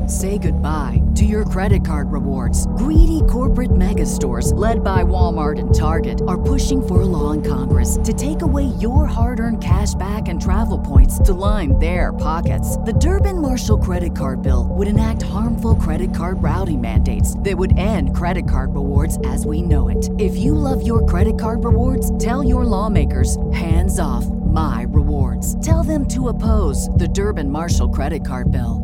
Say goodbye to your credit card rewards. Greedy corporate mega stores, led by Walmart and Target, are pushing for a law in Congress to take away your hard-earned cash back and travel points to line their pockets. The Durbin-Marshall credit card bill would enact harmful credit card routing mandates that would end credit card rewards as we know it. If you love your credit card rewards, tell your lawmakers, hands off my rewards. Tell them to oppose the Durbin-Marshall credit card bill.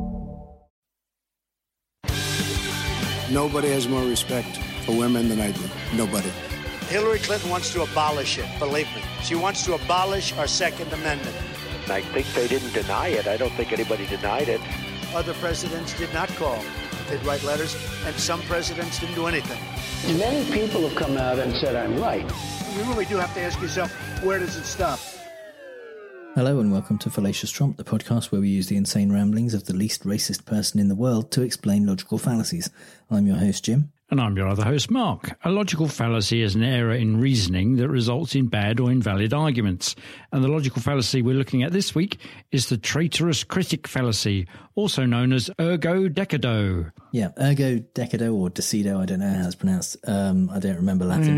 Nobody has more respect for women than I do. Nobody. Hillary Clinton wants to abolish it, believe me. She wants to abolish our Second Amendment. I think they didn't deny it. I don't think anybody denied it. Other presidents did not call. They'd write letters, and some presidents didn't do anything. Many people have come out and said I'm right. You really do have to ask yourself, where does it stop? Hello and welcome to Fallacious Trump, the podcast where we use the insane ramblings of the least racist person in the world to explain logical fallacies. I'm your host, Jim. And I'm your other host, Mark. A logical fallacy is an error in reasoning that results in bad or invalid arguments. And the logical fallacy we're looking at this week is the traitorous critic fallacy, also known as ergo decido. Yeah, ergo decido or decido, I don't know how it's pronounced. I don't remember Latin.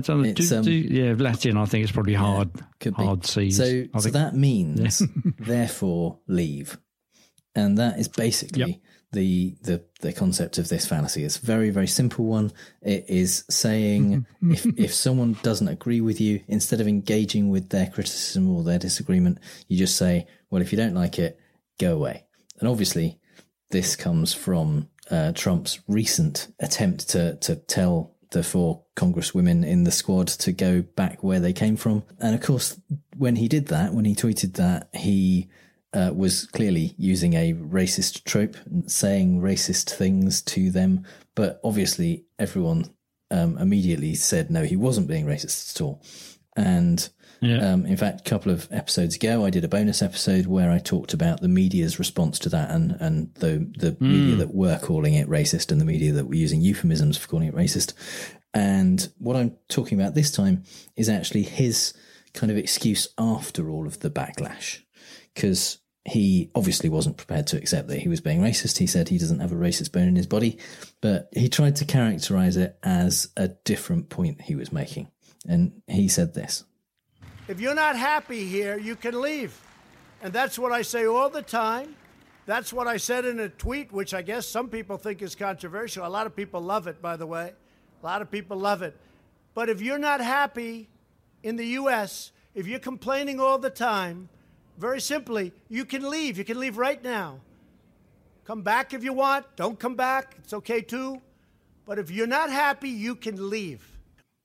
Latin, I think it's probably hard. Could be. Hard C's. So that means, therefore, leave. And that is basically the concept of this fallacy. It's a very, very simple one. It is saying if someone doesn't agree with you, instead of engaging with their criticism or their disagreement, you just say, well, if you don't like it, go away. And obviously, this comes from Trump's recent attempt to tell the 4 congresswomen in the squad to go back where they came from. And of course, when he did that, when he tweeted that, he was clearly using a racist trope, saying racist things to them. But obviously, everyone immediately said, no, he wasn't being racist at all. And in fact, a couple of episodes ago, I did a bonus episode where I talked about the media's response to that and the media that were calling it racist and the media that were using euphemisms for calling it racist. And what I'm talking about this time is actually his kind of excuse after all of the backlash, because he obviously wasn't prepared to accept that he was being racist. He said he doesn't have a racist bone in his body, but he tried to characterize it as a different point he was making. And he said this. If you're not happy here, you can leave. And that's what I say all the time. That's what I said in a tweet, which I guess some people think is controversial. A lot of people love it, by the way. A lot of people love it. But if you're not happy in the U.S., if you're complaining all the time, very simply, you can leave. You can leave right now. Come back if you want. Don't come back. It's okay too. But if you're not happy, you can leave.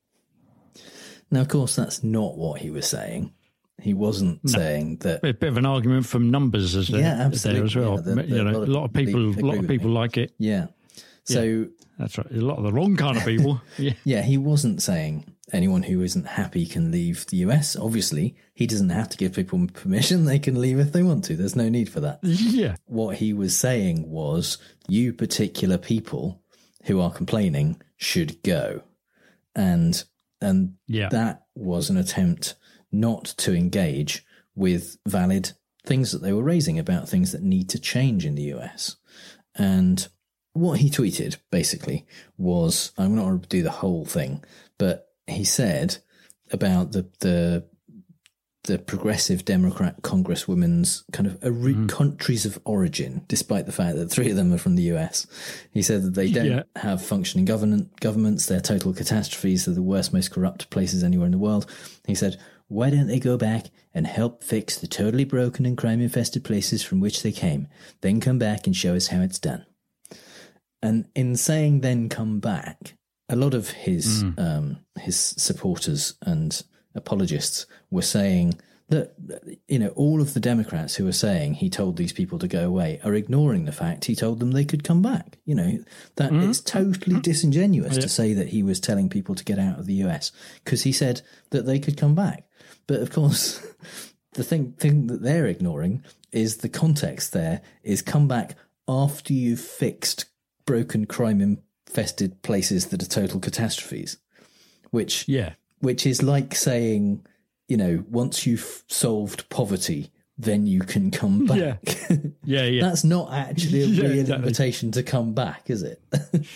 Now, of course, that's not what he was saying. He wasn't saying that. A bit of an argument from numbers, is there? Yeah, absolutely. There as well. Yeah, a lot of people like it. Yeah. So that's right. A lot of the wrong kind of people. Yeah, he wasn't saying anyone who isn't happy can leave the US. Obviously, he doesn't have to give people permission. They can leave if they want to. There's no need for that. Yeah. What he was saying was, you particular people who are complaining should go. And that was an attempt not to engage with valid things that they were raising about things that need to change in the US. And what he tweeted, basically, was, I'm not going to do the whole thing, but he said about the progressive Democrat congresswomen's kind of countries of origin, despite the fact that 3 of them are from the US. He said that they don't have functioning governments, they're total catastrophes, they're the worst, most corrupt places anywhere in the world. He said, why don't they go back and help fix the totally broken and crime-infested places from which they came, then come back and show us how it's done. And in saying then come back, a lot of his supporters and apologists were saying that, all of the Democrats who are saying he told these people to go away are ignoring the fact he told them they could come back. That it's totally disingenuous to say that he was telling people to get out of the US because he said that they could come back. But of course, the thing that they're ignoring is the context there is come back after you've fixed broken, crime-infested places that are total catastrophes, which is like saying, once you've solved poverty, then you can come back. Yeah. That's not actually a real invitation to come back, is it?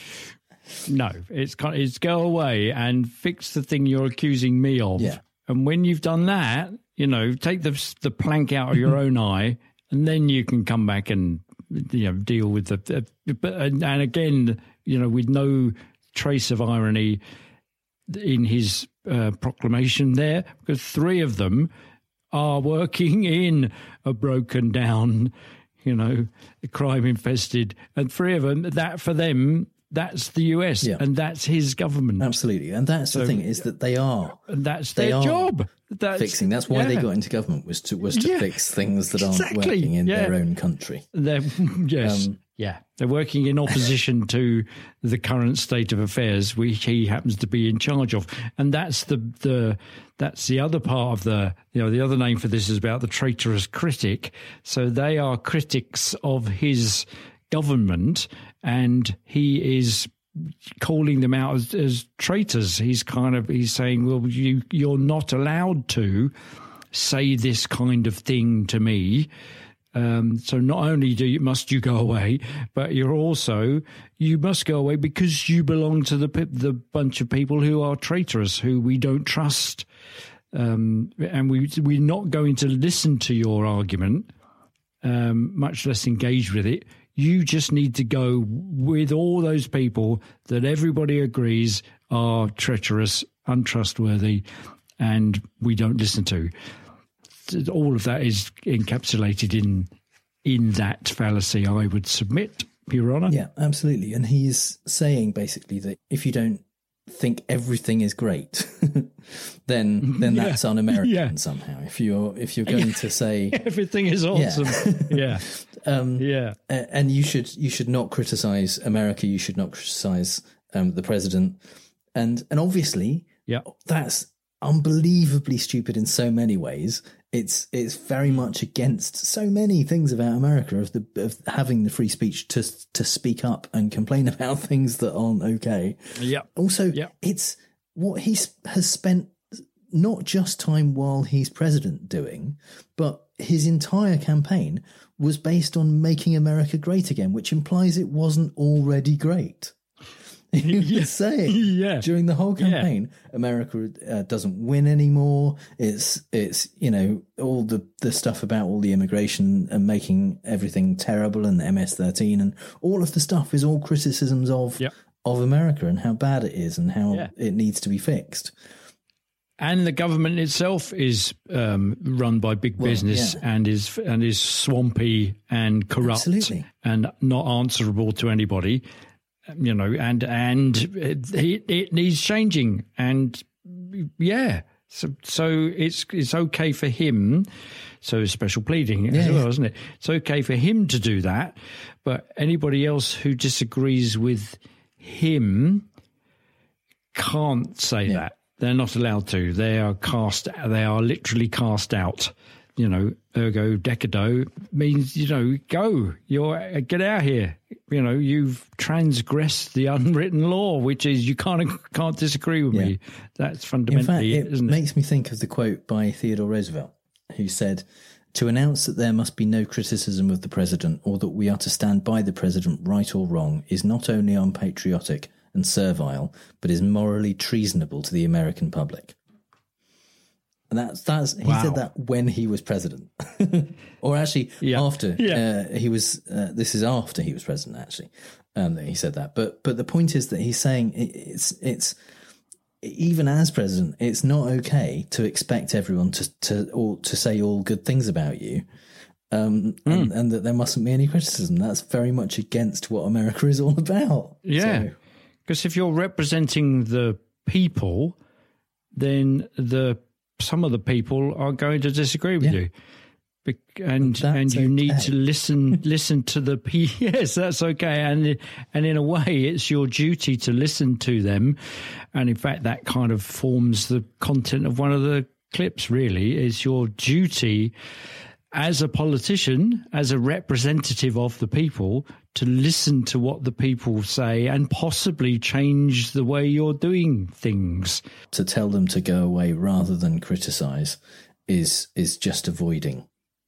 No, it's go away and fix the thing you're accusing me of. Yeah. And when you've done that, take the plank out of your own eye, and then you can come back and deal with and again, with no trace of irony in his proclamation there, because 3 of them are working in a broken down, crime infested, and 3 of them, that for them, that's the US, and that's his government. Absolutely, and that's the thing, is that they are, and that's their job. That's fixing. That's why they got into government, was to fix things that aren't working in their own country. They're working in opposition to the current state of affairs, which he happens to be in charge of, and that's that's the other part of the other name for this is about the traitorous critic. So they are critics of his government, and he is calling them out as traitors. He's saying, well, you're not allowed to say this kind of thing to me. So not only must you go away, but you must go away because you belong to the bunch of people who are traitorous, who we don't trust, and we're not going to listen to your argument, much less engage with it. You just need to go with all those people that everybody agrees are treacherous, untrustworthy, and we don't listen to. All of that is encapsulated in that fallacy, I would submit, Your Honour. Yeah, absolutely. And he's saying basically that if you don't think everything is great, then that's un-American somehow. If you're going to say everything is awesome, and you should not criticize America. You should not criticize the president, and obviously, that's unbelievably stupid in so many ways. It's very much against so many things about America of having the free speech to speak up and complain about things that aren't okay. Yeah. Also, it's what he has spent not just time while he's president doing, but his entire campaign was based on making America great again, which implies it wasn't already great. He was saying during the whole campaign, America doesn't win anymore. It's all the stuff about all the immigration and making everything terrible, and the MS-13 and all of the stuff is all criticisms of America and how bad it is and how it needs to be fixed. And the government itself is run by big business and is swampy and corrupt and not answerable to anybody. And it needs changing, and so it's okay for him. So special pleading as well, isn't it? It's okay for him to do that, but anybody else who disagrees with him can't say that. They're not allowed to. They are literally cast out. Ergo decado means, go. Get out here. You've transgressed the unwritten law, which is you can't disagree with me. That's fundamentally it, isn't it? Makes me think of the quote by Theodore Roosevelt, who said, "To announce that there must be no criticism of the president, or that we are to stand by the president, right or wrong, is not only unpatriotic and servile, but is morally treasonable to the American public." And he said that when he was president, or actually after he was. This is after he was president, actually, that he said that. But the point is that he's saying it's even as president, it's not okay to expect everyone to say all good things about you, and that there mustn't be any criticism. That's very much against what America is all about. Yeah, because if you're representing the people, then some of the people are going to disagree with you, and you need to listen to the people. Yes, that's okay, and in a way, it's your duty to listen to them, and in fact, that kind of forms the content of one of the clips. Really, it's your duty as a politician, as a representative of the people, to listen to what the people say and possibly change the way you're doing things. To tell them to go away rather than criticise is just avoiding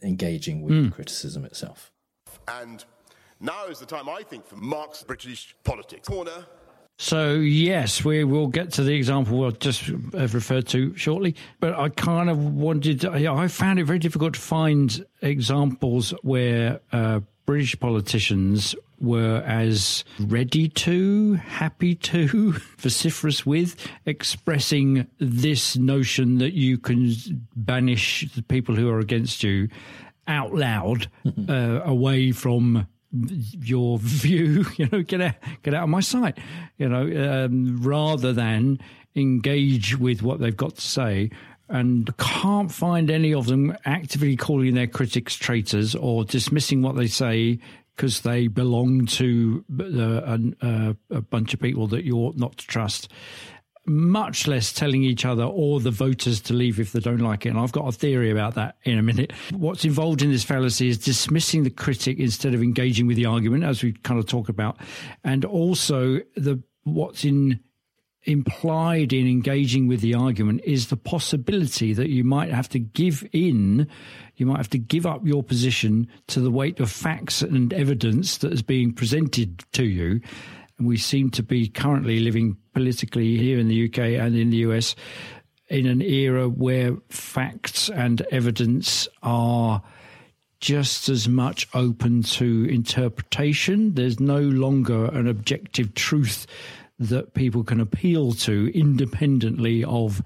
engaging with criticism itself. And now is the time, I think, for Mark's British politics corner. So, yes, we will get to the example I just referred to shortly. But I kind of I found it very difficult to find examples where British politicians were as ready to, happy to, vociferous with expressing this notion that you can banish the people who are against you out loud away from your view, get out of my sight, rather than engage with what they've got to say. And can't find any of them actively calling their critics traitors or dismissing what they say because they belong to a bunch of people that you ought not to trust, much less telling each other or the voters to leave if they don't like it. And I've got a theory about that in a minute. What's involved in this fallacy is dismissing the critic instead of engaging with the argument, as we kind of talk about. And also what's implied in engaging with the argument is the possibility that you might have to give up your position to the weight of facts and evidence that is being presented to you. And we seem to be currently living politically here in the UK and in the US in an era where facts and evidence are just as much open to interpretation. There's no longer an objective truth that people can appeal to independently of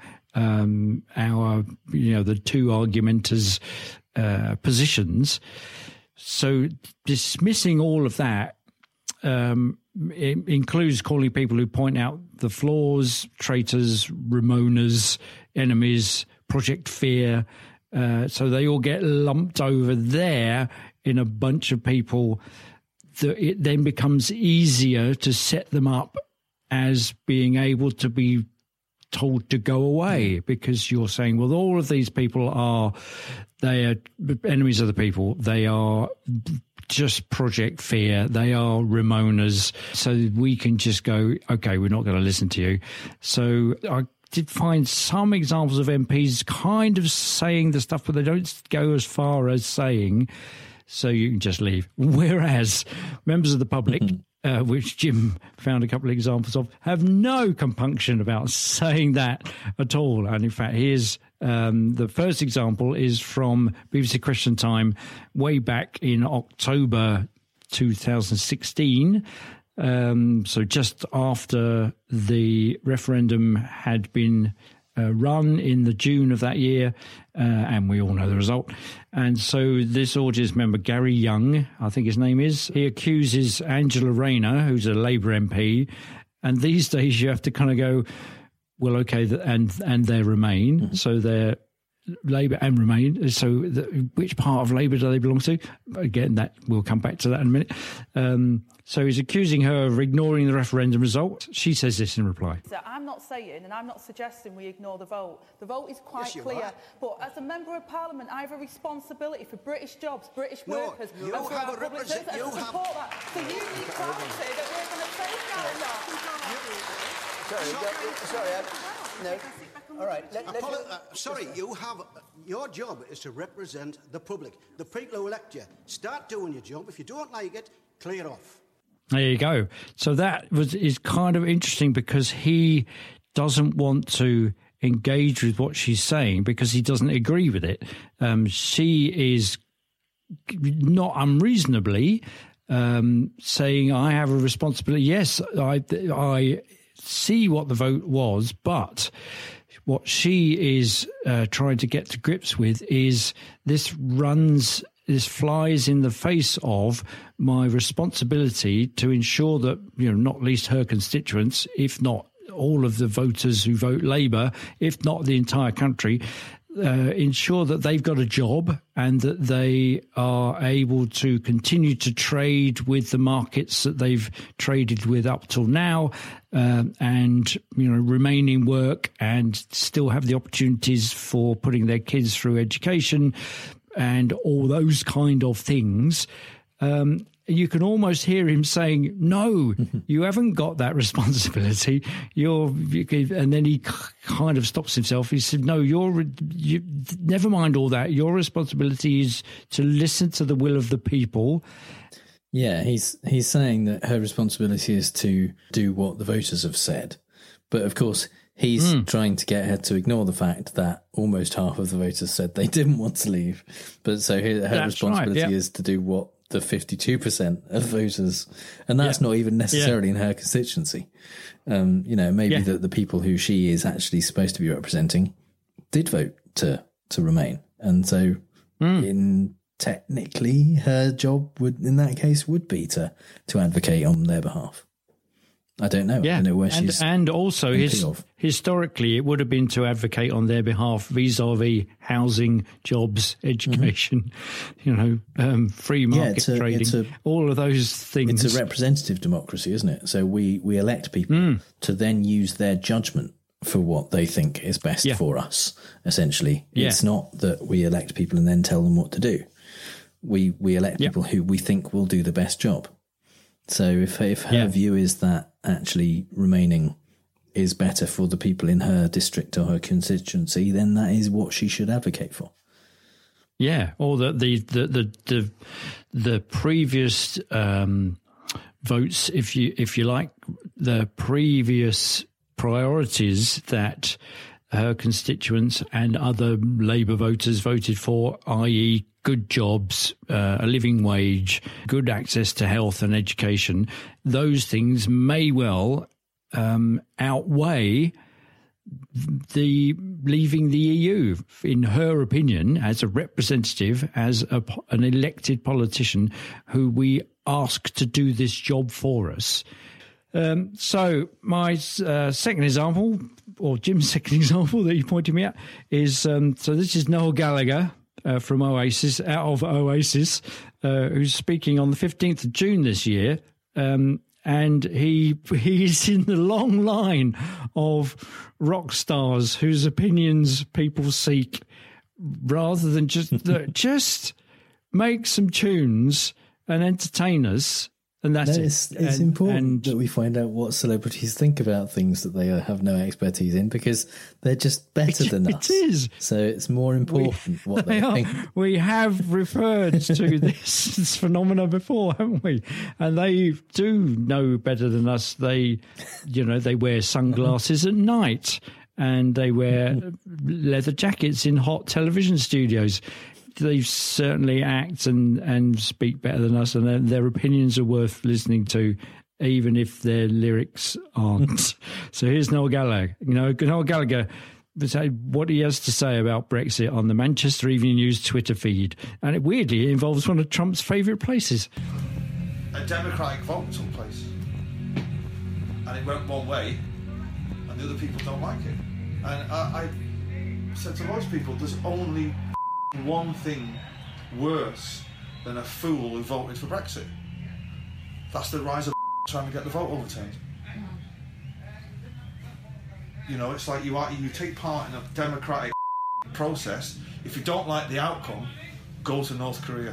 the two argumenters' positions. So dismissing all of that it includes calling people who point out the flaws, traitors, Ramonas, enemies, Project Fear. So they all get lumped over there in a bunch of people. That it then becomes easier to set them up as being able to be told to go away, because you're saying, well, all of these people they are enemies of the people. They are just Project Fear. They are Ramonas. So we can just go, okay, we're not going to listen to you. So I did find some examples of MPs kind of saying the stuff, but they don't go as far as saying, so you can just leave. Whereas members of the public, which Jim found a couple of examples of, have no compunction about saying that at all. And in fact, here's the first example is from BBC Question Time way back in October 2016. So just after the referendum had been run in the June of that year, and we all know the result. And so this audience member, Gary Young, I think his name is, he accuses Angela Rayner, who's a Labour MP, and these days you have to kind of go, well, okay, and they Remain, mm-hmm. So they're Labour and Remain. So which part of Labour do they belong to? Again, that we'll come back to that in a minute. So he's accusing her of ignoring the referendum result. She says this in reply. So I'm not saying and I'm not suggesting we ignore the vote. The vote is quite clear. But as a Member of Parliament, I have a responsibility for British jobs, British workers, and for our public service, and to support that. So you need clarity that we're going to safeguard that. Sorry, no. All right. Your job is to represent the public, the people who elect you. Start doing your job. If you don't like it, clear off. There you go. So that is kind of interesting, because he doesn't want to engage with what she's saying because he doesn't agree with it. She is not unreasonably saying, I have a responsibility. Yes, I see what the vote was, but what she is trying to get to grips with is this flies in the face of my responsibility to ensure that, not least her constituents, if not all of the voters who vote Labour, if not the entire country, ensure that they've got a job and that they are able to continue to trade with the markets that they've traded with up till now, and remain in work and still have the opportunities for putting their kids through education and all those kind of things. you can almost hear him saying, no, you haven't got that responsibility. And then he kind of stops himself. He said, no, you never mind all that. Your responsibility is to listen to the will of the people. Yeah, he's saying that her responsibility is to do what the voters have said. But of course, he's trying to get her to ignore the fact that almost half of the voters said they didn't want to leave. But so her responsibility is to do what the 52% of voters, and that's not even necessarily in her constituency. Maybe that the people who she is actually supposed to be representing did vote to remain. And so technically her job would, in that case, would be to advocate on their behalf. I don't know. Yeah, I don't know where she's and also historically, it would have been to advocate on their behalf vis-a-vis housing, jobs, education, free market trading, all of those things. It's a representative democracy, isn't it? So we elect people to then use their judgment for what they think is best for us. Essentially, it's not that we elect people and then tell them what to do. We elect people who we think will do the best job. So if her view is that actually remaining is better for the people in her district or her constituency, then that is what she should advocate for. Yeah, or the previous votes, if you like, the previous priorities that her constituents and other Labour voters voted for, i.e. good jobs, a living wage, good access to health and education, those things may well outweigh the leaving the EU, in her opinion, as a representative, as an elected politician who we ask to do this job for us. So my second example, or Jim's second example that you pointed me at, is so this is Noel Gallagher from Oasis, out of Oasis, who's speaking on the 15th of June this year. And he's in the long line of rock stars whose opinions people seek, rather than just make some tunes and entertain us. And it's important that we find out what celebrities think about things that they have no expertise in, because they're just better than us. It is. So it's more important what they think. We have referred to this phenomena before, haven't we? And they do know better than us. They wear sunglasses at night, and they wear leather jackets in hot television studios. They certainly act and speak better than us, and their opinions are worth listening to, even if their lyrics aren't. So here's Noel Gallagher. Noel Gallagher, what he has to say about Brexit on the Manchester Evening News Twitter feed. And weirdly, it involves one of Trump's favourite places. A Democratic vote took place, and it went one way, and the other people don't like it. And I said to most people, there's only one thing worse than a fool who voted for Brexit. That's the rise of trying to get the vote overturned. It's like you take part in a democratic process. If you don't like the outcome, go to North Korea.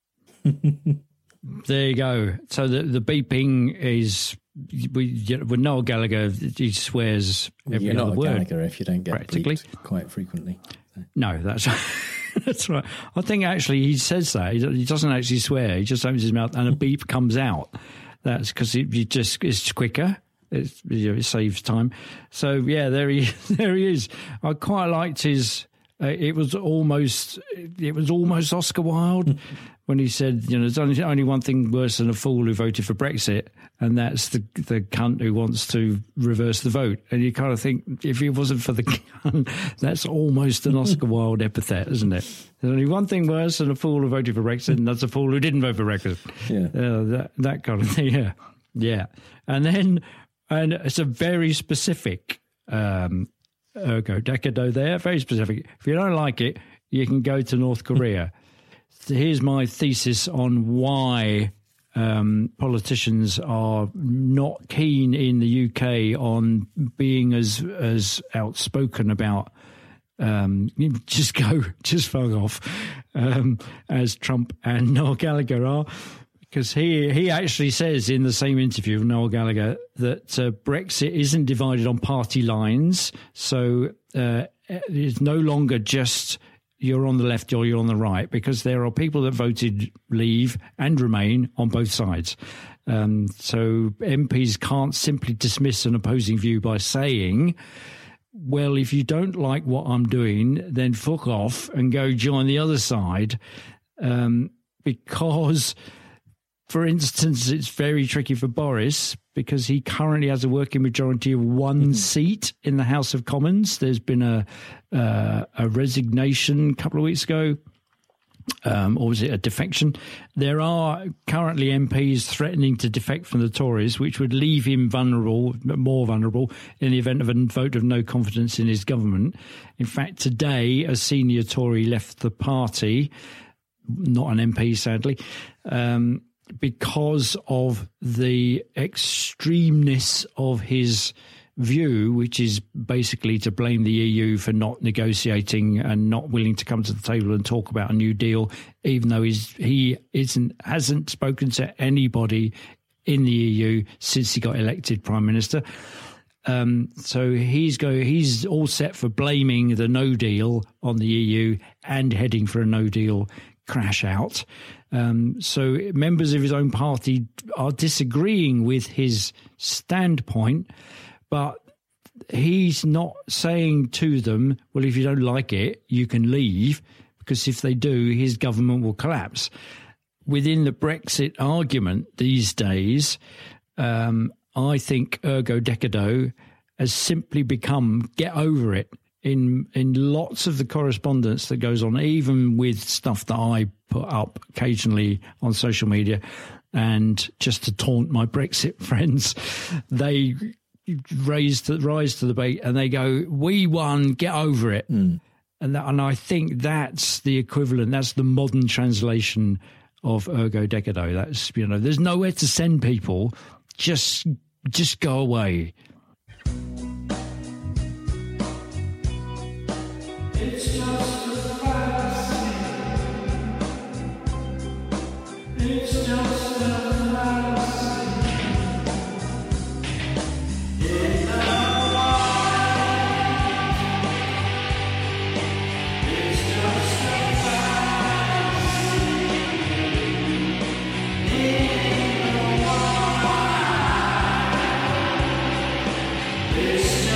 There you go. So the beeping is with Noel Gallagher. He swears every other word. Gallagher if you don't get beeped quite frequently. No, that's that's right. I think actually he says that. He doesn't actually swear. He just opens his mouth and a beep comes out. That's because it's quicker. It saves time. So yeah, there he is. I quite liked his. It was almost Oscar Wilde when he said, there's only one thing worse than a fool who voted for Brexit, and that's the cunt who wants to reverse the vote. And you kind of think, if it wasn't for the cunt, that's almost an Oscar Wilde epithet, isn't it? There's only one thing worse than a fool who voted for Brexit, and that's a fool who didn't vote for Brexit. Yeah, that kind of thing. Yeah. And it's a very specific. Ergo Decado there, very specific. If you don't like it, you can go to North Korea. So here's my thesis on why politicians are not keen in the UK on being as outspoken about just fuck off as Trump and Noel Gallagher are. Because he actually says in the same interview with Noel Gallagher that Brexit isn't divided on party lines. So it's no longer just you're on the left or you're on the right, because there are people that voted leave and remain on both sides. So MPs can't simply dismiss an opposing view by saying, well, if you don't like what I'm doing, then fuck off and go join the other side. Because, for instance, it's very tricky for Boris because he currently has a working majority of one seat in the House of Commons. There's been a resignation a couple of weeks ago, or was it a defection? There are currently MPs threatening to defect from the Tories, which would leave him more vulnerable in the event of a vote of no confidence in his government. In fact, today, a senior Tory left the party, not an MP, sadly, because of the extremeness of his view, which is basically to blame the EU for not negotiating and not willing to come to the table and talk about a new deal, even though he hasn't spoken to anybody in the EU since he got elected Prime Minister. So he's all set for blaming the no deal on the EU and heading for a no deal crash out. So members of his own party are disagreeing with his standpoint, but he's not saying to them, well, if you don't like it, you can leave, because if they do, his government will collapse. Within the Brexit argument these days, I think ergo decado has simply become get over it. In lots of the correspondence that goes on, even with stuff that I put up occasionally on social media, and just to taunt my Brexit friends, they rise to the bait and they go, "We won, get over it." And I think that's the equivalent. That's the modern translation of ergo decado. That's, there's nowhere to send people. Just go away. It's just a fantasy. It's just a fantasy. In the light, it's just a fantasy. In the wild, it's just a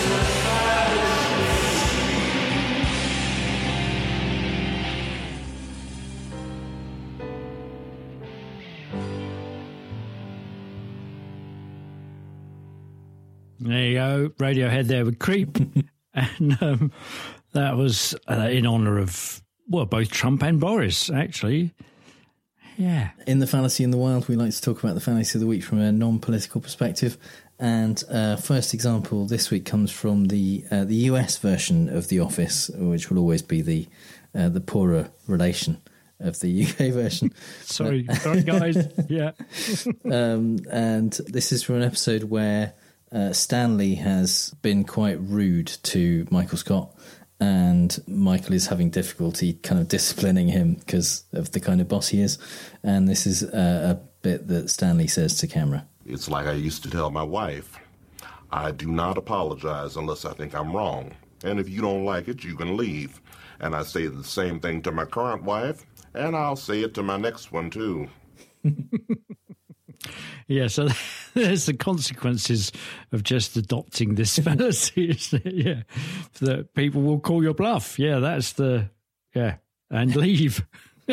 There you go, Radiohead there with Creep. And that was in honour of, well, both Trump and Boris, actually. Yeah. In the Fallacy in the Wild, we like to talk about the Fallacy of the Week from a non-political perspective. And first example this week comes from the US version of The Office, which will always be the poorer relation of the UK version. Sorry guys. Yeah. And this is from an episode where Stanley has been quite rude to Michael Scott, and Michael is having difficulty kind of disciplining him because of the kind of boss he is. And this is a bit that Stanley says to camera. It's like I used to tell my wife, I do not apologize unless I think I'm wrong. And if you don't like it, you can leave. And I say the same thing to my current wife, and I'll say it to my next one, too. Yeah, so there's the consequences of just adopting this fallacy, isn't it? Yeah, that people will call your bluff. Yeah, that's and leave.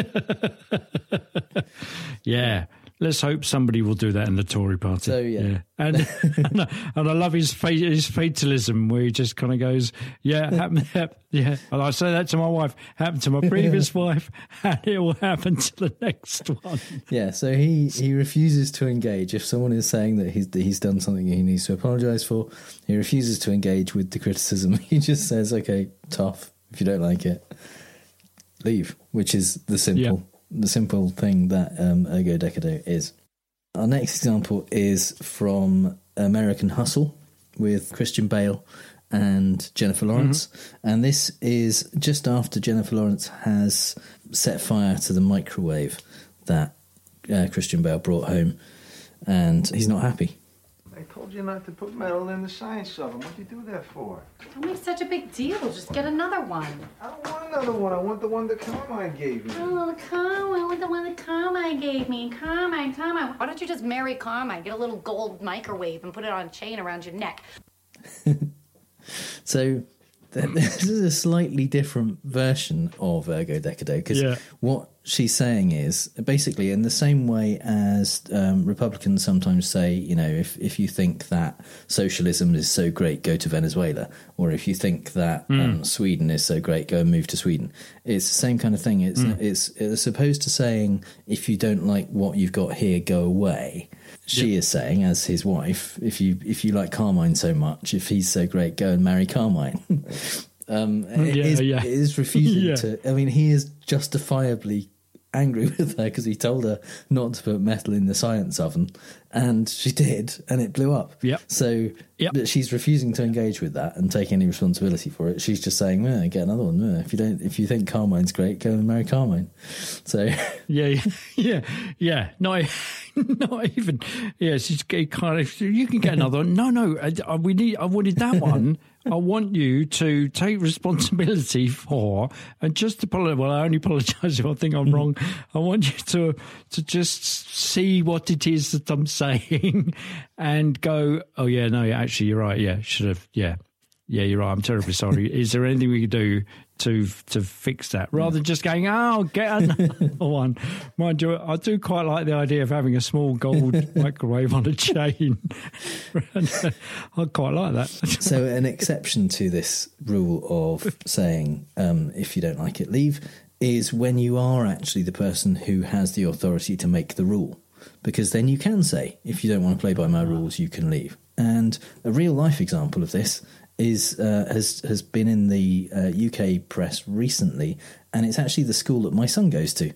Yeah, let's hope somebody will do that in the Tory party. So yeah. And I love his fatalism, where he just kind of goes, yeah, yeah. And I say that to my wife, happened to my previous wife, and it will happen to the next one. Yeah, so he refuses to engage. If someone is saying that he's done something he needs to apologise for, he refuses to engage with the criticism. He just says, okay, tough, if you don't like it, leave, which is the simple thing that ergo decado is. Our next example is from American Hustle with Christian Bale and Jennifer Lawrence. Mm-hmm. And this is just after Jennifer Lawrence has set fire to the microwave that Christian Bale brought home, and he's not happy. I told you not to put metal in the science oven. What do you do that for? Don't make such a big deal. Just get another one. I don't want another one. I want the one that Carmine gave me. Oh, Carmine. I want the one that Carmine gave me. Carmine. Why don't you just marry Carmine? Get a little gold microwave and put it on a chain around your neck. So this is a slightly different version of Ergo Decado, because what she's saying is basically in the same way as Republicans sometimes say, you know, if you think that socialism is so great, go to Venezuela, or if you think that Sweden is so great, go and move to Sweden. It's the same kind of thing. It's as opposed to saying if you don't like what you've got here, go away. She is saying, as his wife, if you like Carmine so much, if he's so great, go and marry Carmine. It is refusing to. I mean, he is justifiably angry with her because he told her not to put metal in the science oven, and she did, and it blew up. So but she's refusing to engage with that and take any responsibility for it. She's just saying, get another one. If you think Carmine's great, go and marry Carmine. So not even. She's kind of. You can get another one. No. I wanted that one. I want you to take responsibility for, and just apologise. Well, I only apologise if I think I'm wrong. I want you to just see what it is that I'm saying, and go, oh yeah, no, actually you're right. Yeah, should have. Yeah, you're right. I'm terribly sorry. Is there anything we can do to fix that, rather than just going, get another one? Mind you, I do quite like the idea of having a small gold microwave on a chain. I quite like that. So an exception to this rule of saying if you don't like it, leave, is when you are actually the person who has the authority to make the rule, because then you can say, if you don't want to play by my rules, you can leave. And a real life example of this is has been in the UK press recently, and it's actually the school that my son goes to.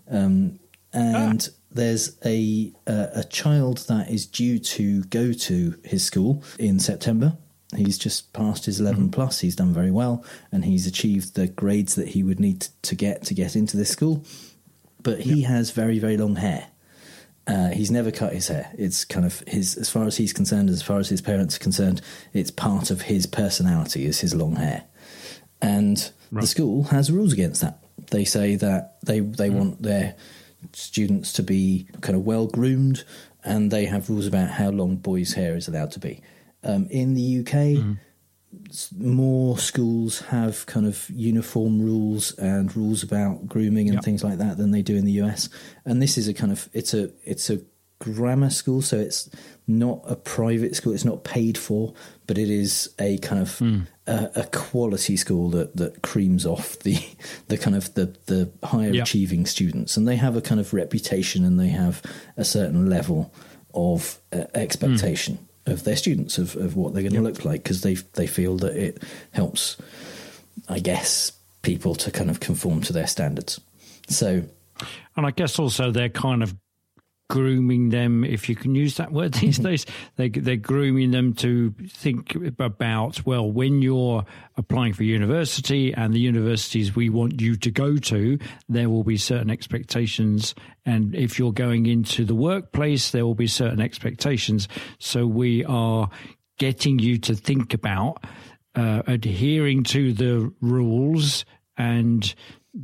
There's a child that is due to go to his school in September. He's just passed his 11 plus. He's done very well, and he's achieved the grades that he would need to get into this school. But he has very, very long hair. He's never cut his hair. It's kind of his, as far as he's concerned, as far as his parents are concerned, it's part of his personality is his long hair. And the school has rules against that. They say that they want their students to be kind of well groomed, and they have rules about how long boys' hair is allowed to be. In the UK, more schools have kind of uniform rules and rules about grooming and things like that than they do in the US. And this is a kind of it's a grammar school, so it's not a private school. It's not paid for, but it is a kind of a quality school that creams off the kind of the higher achieving students, and they have a kind of reputation, and they have a certain level of expectation of their students, of what they're going to look like, because they feel that it helps, I guess, people to kind of conform to their standards. So, and I guess also they're kind of grooming them, if you can use that word these days. They're grooming them to think about, well, when you're applying for university and the universities we want you to go to, there will be certain expectations, and if you're going into the workplace, there will be certain expectations. So we are getting you to think about adhering to the rules and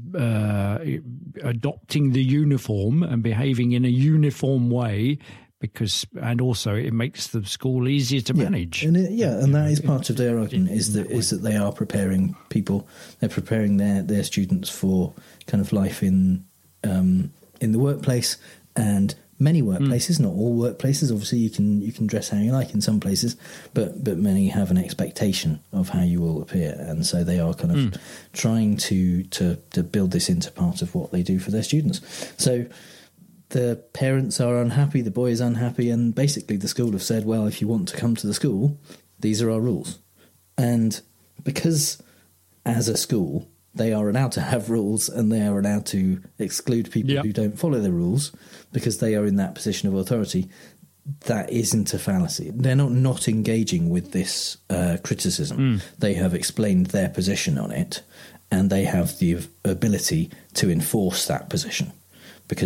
adopting the uniform and behaving in a uniform way, and also it makes the school easier to manage. And that is part of their argument, is that they are preparing people, they're preparing their students for kind of life in the workplace. And many workplaces, not all workplaces, obviously you can dress how you like in some places, but many have an expectation of how you will appear, and so they are kind of trying to build this into part of what they do for their students. So the parents are unhappy, the boy is unhappy, and basically the school have said, well, if you want to come to the school, these are our rules. And because as a school they are allowed to have rules, and they are allowed to exclude people who don't follow the rules because they are in that position of authority, that isn't a fallacy. They're not engaging with this criticism. They have explained their position on it, and they have the ability to enforce that position because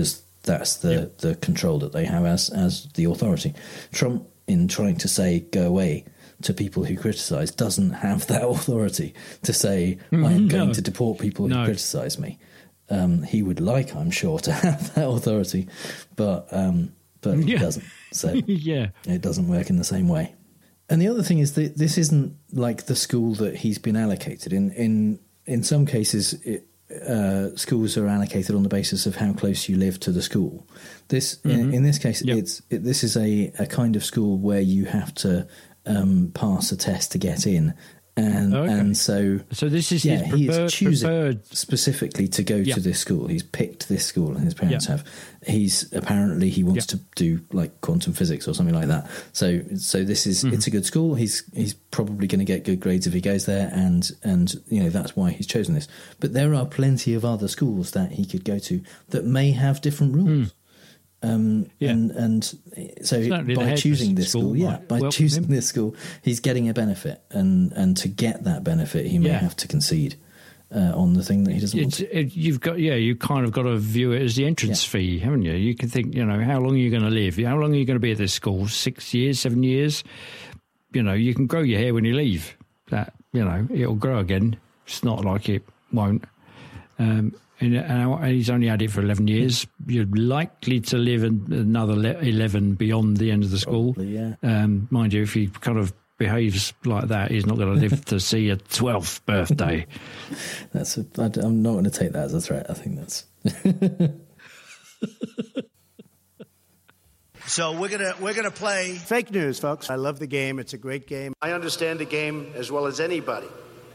that's the control that they have as the authority. Trump, in trying to say go away to people who criticise, doesn't have that authority to say I am going to deport people who criticise me. He would like, I'm sure, to have that authority, but he doesn't. So it doesn't work in the same way. And the other thing is that this isn't like the school that he's been allocated. In some cases, schools are allocated on the basis of how close you live to the school. This, in this case, this is a kind of school where you have to pass a test to get in. And so this is he's choosing specifically to go to this school. He's picked this school, and his parents have. He wants to do like quantum physics or something like that. So this is it's a good school. He's probably going to get good grades if he goes there, and that's why he's chosen this. But there are plenty of other schools that he could go to that may have different rules. And so by choosing this school, choosing this school, he's getting a benefit, and to get that benefit, he may have to concede on the thing that he doesn't want to. You kind of got to view it as the entrance fee, haven't you? You can think, how long are you going to live? How long are you going to be at this school? 6 years, 7 years? You can grow your hair when you leave. That it'll grow again. It's not like it won't. And he's only had it for 11 years. You're likely to live another 11 beyond the end of the school. Probably, yeah. Mind you, if he kind of behaves like that, he's not going to live to see a 12th birthday. I'm not going to take that as a threat. I think that's... So we're gonna play fake news, folks. I love the game. It's a great game. I understand the game as well as anybody.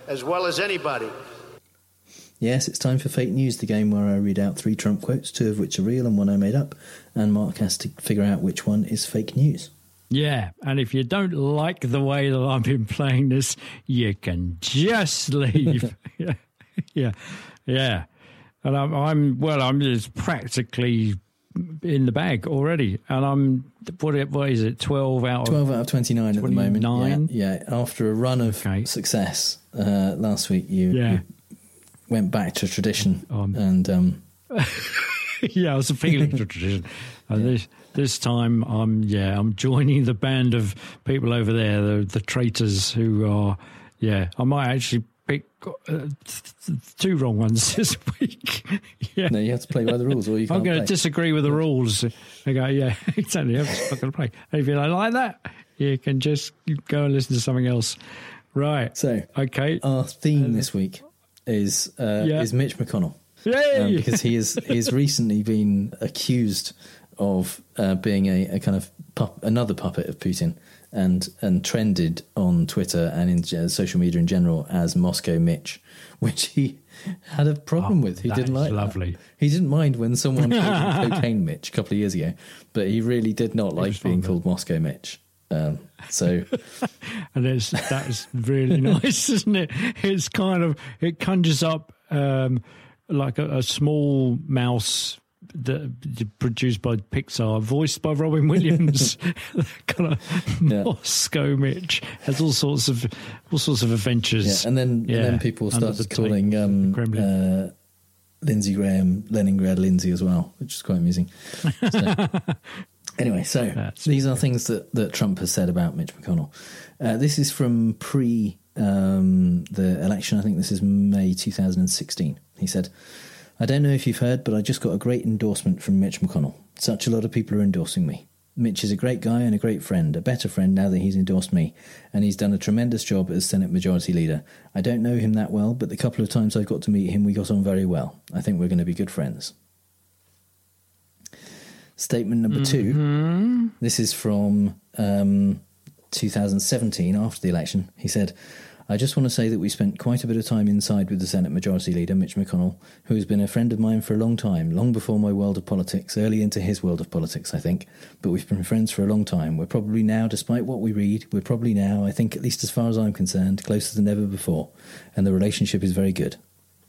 Yes, it's time for Fake News, the game where I read out 3 Trump quotes, 2 of which are real and 1 I made up, and Mark has to figure out which one is fake news. Yeah, and if you don't like the way that I've been playing this, you can just leave. yeah. And I'm just practically in the bag already, and I'm what is it? 12 out of 29 at the moment. Yeah. After a run of success last week, you went back to tradition, and I was appealing to tradition. This time, I'm joining the band of people over there, the traitors who are. Yeah, I might actually pick 2 wrong ones this week. No, you have to play by the rules, or you can't. I'm going to disagree with the rules. I go, exactly. I'm just not going to play. And if you don't like that, you can just go and listen to something else. Right. So, okay, our theme this week is Mitch McConnell. Yay! Because he's recently been accused of being a kind of another puppet of Putin, and trended on Twitter and in social media in general as Moscow Mitch, which he had a problem with. He didn't like lovely. That. He didn't mind when someone called him Cocaine Mitch a couple of years ago, but he really did not like being called Moscow Mitch. And that's really nice, isn't it? It's kind of, it conjures up like a small mouse produced by Pixar, voiced by Robin Williams. Kind of Moscow Mitch has all sorts of adventures. Yeah, and then people started calling Lindsey Graham Leningrad Lindsay as well, which is quite amusing. Anyway, so these are things that Trump has said about Mitch McConnell. This is from the election. I think this is May 2016. He said, "I don't know if you've heard, but I just got a great endorsement from Mitch McConnell. Such a lot of people are endorsing me. Mitch is a great guy and a great friend, a better friend now that he's endorsed me, and he's done a tremendous job as Senate Majority Leader. I don't know him that well, but the couple of times I've got to meet him, we got on very well. I think we're going to be good friends." Statement number 2. This is from 2017, after the election. He said, "I just want to say that we spent quite a bit of time inside with the Senate Majority Leader, Mitch McConnell, who has been a friend of mine for a long time, long before my world of politics, early into his world of politics, I think. But we've been friends for a long time. We're probably now, despite what we read, I think, at least as far as I'm concerned, closer than ever before. And the relationship is very good."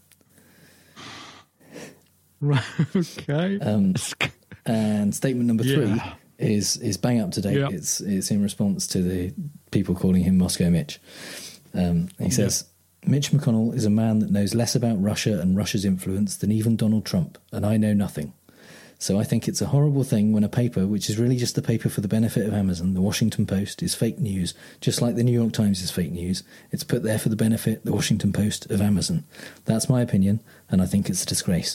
Right, okay. And statement number 3 is bang up to date. Yep. It's in response to the people calling him Moscow Mitch. He says, "Mitch McConnell is a man that knows less about Russia and Russia's influence than even Donald Trump, and I know nothing. So I think it's a horrible thing when a paper, which is really just a paper for the benefit of Amazon, the Washington Post, is fake news, just like the New York Times is fake news. It's put there for the benefit, the Washington Post, of Amazon. That's my opinion, and I think it's a disgrace.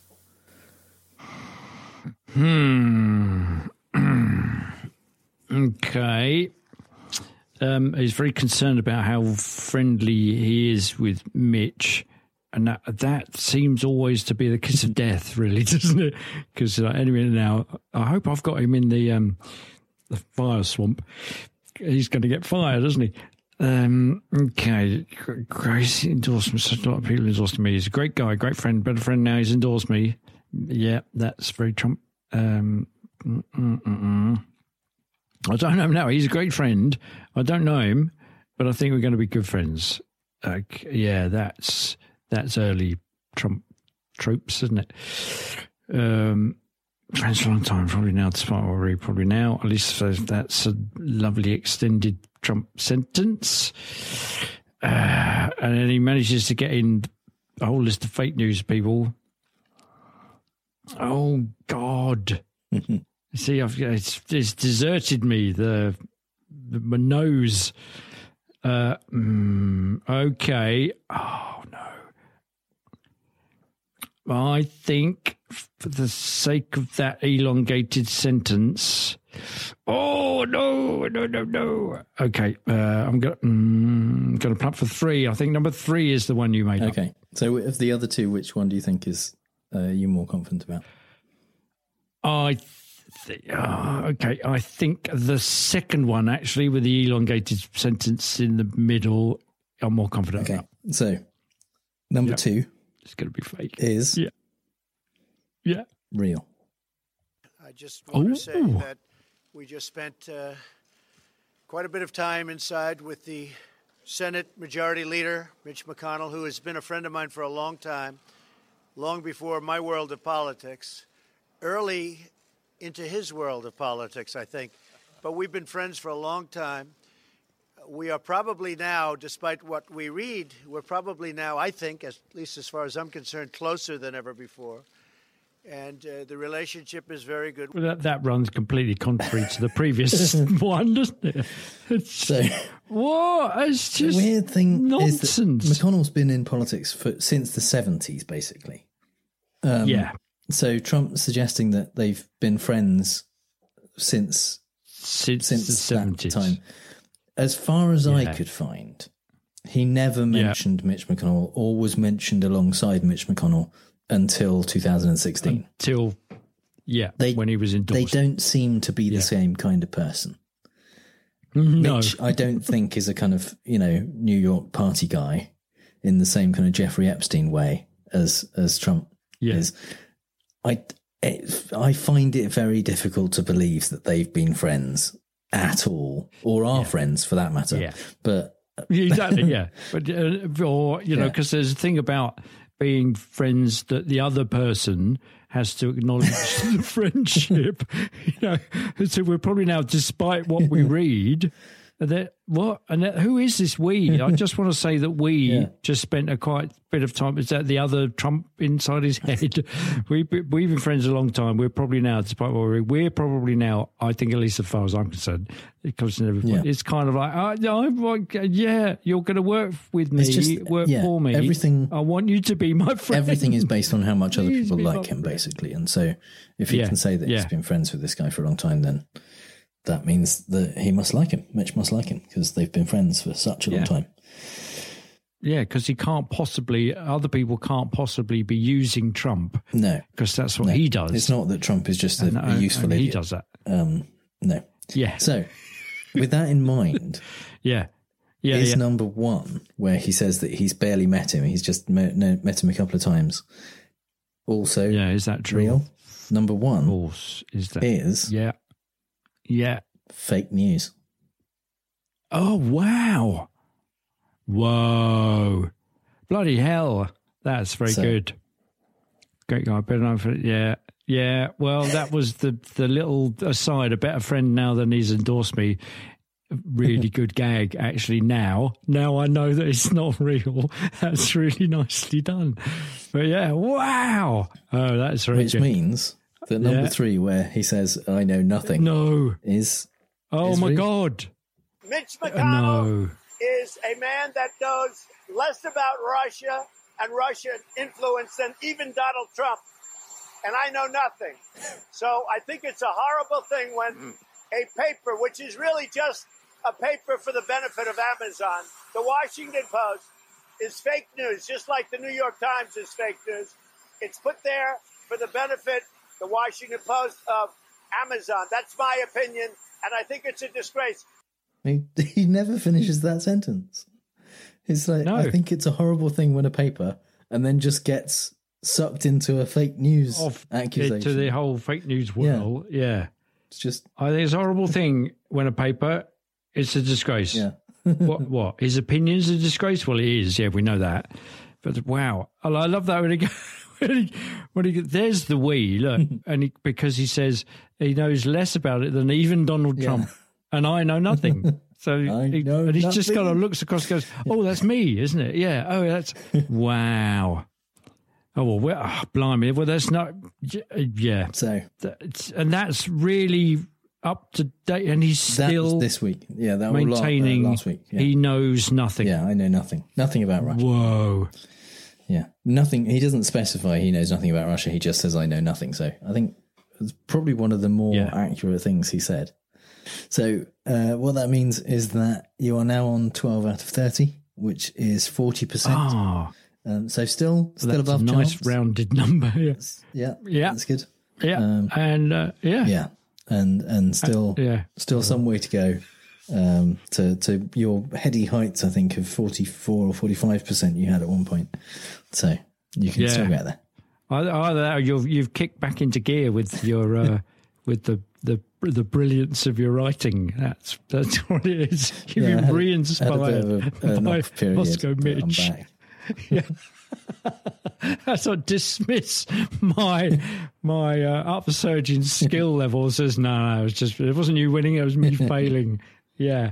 Okay. He's very concerned about how friendly he is with Mitch. And that seems always to be the kiss of death, really, doesn't it? Because any minute now, I hope I've got him in the fire swamp. He's going to get fired, isn't he? Okay, great endorsements. A lot of people endorsed me. He's a great guy, great friend, better friend now. He's endorsed me. Yeah, that's very Trump. I don't know him now. He's a great friend. I don't know him, but I think we're going to be good friends. Yeah, that's early Trump troops, isn't it? Friends for a long time, probably now, despite worry, probably now. At least that's a lovely extended Trump sentence. And then he manages to get in a whole list of fake news people. Oh, God. See, it's deserted me, my nose. Okay. Oh, no. I think, for the sake of that elongated sentence... Oh, no. Okay, I'm going to plump for 3. I think number 3 is the one you made up. Okay, so of the other two, which one do you think is you more confident about? I think the second one, actually, with the elongated sentence in the middle, I'm more confident about. So, number 2... It's going to be fake. Is real. I just want to say that we just spent quite a bit of time inside with the Senate Majority Leader, Mitch McConnell, who has been a friend of mine for a long time, long before my world of politics, early into his world of politics, I think. But we've been friends for a long time. We are probably now, despite what we read, we're probably now, I think, at least as far as I'm concerned, closer than ever before. And the relationship is very good. Well, that runs completely contrary to the previous one, doesn't it? It's just weird thing nonsense. Is that McConnell's been in politics since the 70s, basically. So Trump suggesting that they've been friends since the 70s. Time. As far as I could find, he never mentioned Mitch McConnell or was mentioned alongside Mitch McConnell until 2016. When he was endorsed. They don't seem to be the same kind of person. No. Mitch, I don't think, is a kind of, New York party guy in the same kind of Jeffrey Epstein way as Trump is. I find it very difficult to believe that they've been friends at all, or are friends for that matter. But exactly, but because there's a thing about being friends that the other person has to acknowledge the friendship. So we're probably now, despite what we read, who is this we? I just want to say that we just spent a quite bit of time. Is that the other Trump inside his head? We've been friends a long time. We're probably now, despite what we're probably now, I think, at least as far as I'm concerned, it comes to everybody. It's kind of like, you're going to work with me, for me. Everything. I want you to be my friend. Everything is based on how much other people like him, basically. And so if he can say that he's been friends with this guy for a long time, then that means that he must like him. Mitch must like him because they've been friends for such a long time. Yeah, because other people can't possibly be using Trump. No. Because that's what he does. It's not that Trump is just a useful idiot. He does that. No. Yeah. So, with that in mind, is number 1, where he says that he's barely met him. He's just met him a couple of times. Also, is that true? Real. Number 1 is fake news. Oh, wow. Whoa. Bloody hell. That's very good. Great guy. Better known for it. Yeah. Well, that was the little aside. A better friend now than he's endorsed me. Really good gag, actually, now. Now I know that it's not real. That's really nicely done. But wow. Oh, that's very good. Which means The number 3, where he says, "I know nothing." No. Is my real. God. Mitch McConnell is a man that knows less about Russia and Russian influence than even Donald Trump. And I know nothing. So I think it's a horrible thing when a paper, which is really just a paper for the benefit of Amazon, the Washington Post, is fake news, just like the New York Times is fake news. It's put there for the benefit, the Washington Post, of Amazon. That's my opinion, and I think it's a disgrace. He never finishes that sentence. It's like, I think it's a horrible thing when a paper, and then just gets sucked into a fake news accusation. To the whole fake news world, yeah. It's just... I think it's a horrible thing when a paper, it's a disgrace. Yeah. What? His opinion's a disgrace? Well, it is, yeah, we know that. But wow. I love that when he there's the we, look, and because he says he knows less about it than even Donald Trump. And I know nothing. So he's just kind of looks across and goes, "Oh, that's me, isn't it? Yeah. Oh, that's wow. Oh, well, blimey. Well, that's not. Yeah. So, and that's really up to date. And he's still this week. Yeah, that maintaining last week. Yeah. He knows nothing. Yeah, I know nothing. Nothing about Russia. Whoa. Yeah, nothing. He doesn't specify he knows nothing about Russia. He just says, "I know nothing." So I think it's probably one of the more accurate things he said. So what that means is that you are now on 12 out of 30, which is 40%. So still above a nice chance. Rounded number. Yeah, that's good. Yeah, and still some way to go to your heady heights. I think of 44 or 45% you had at one point. So you can still get there. Either you've kicked back into gear with your with the brilliance of your writing. That's what it is. You've been re-inspired by Moscow Mitch. Yeah. That's not dismiss my upsurging skill levels as no, it wasn't you winning, it was me failing. Yeah.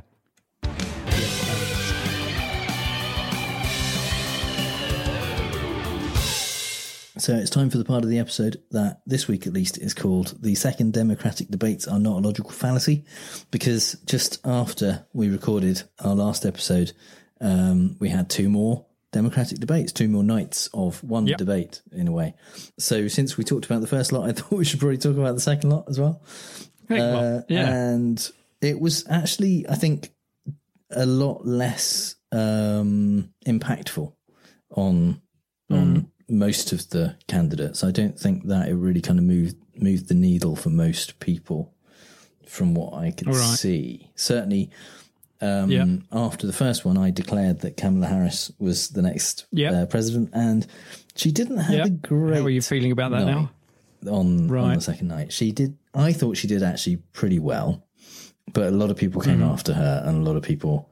So it's time for the part of the episode that this week at least is called "The Second Democratic Debates Are Not a Logical Fallacy," because just after we recorded our last episode, we had 2 more Democratic debates, 2 more nights of one debate in a way. So since we talked about the first lot, I thought we should probably talk about the second lot as well. And it was actually, I think, a lot less impactful on most of the candidates. I don't think that it really kind of moved the needle for most people from what I could see. Certainly after the first one, I declared that Kamala Harris was the next president, and she didn't have a great... How are you feeling about that now? On the second night. I thought she did actually pretty well, but a lot of people came after her, and a lot of people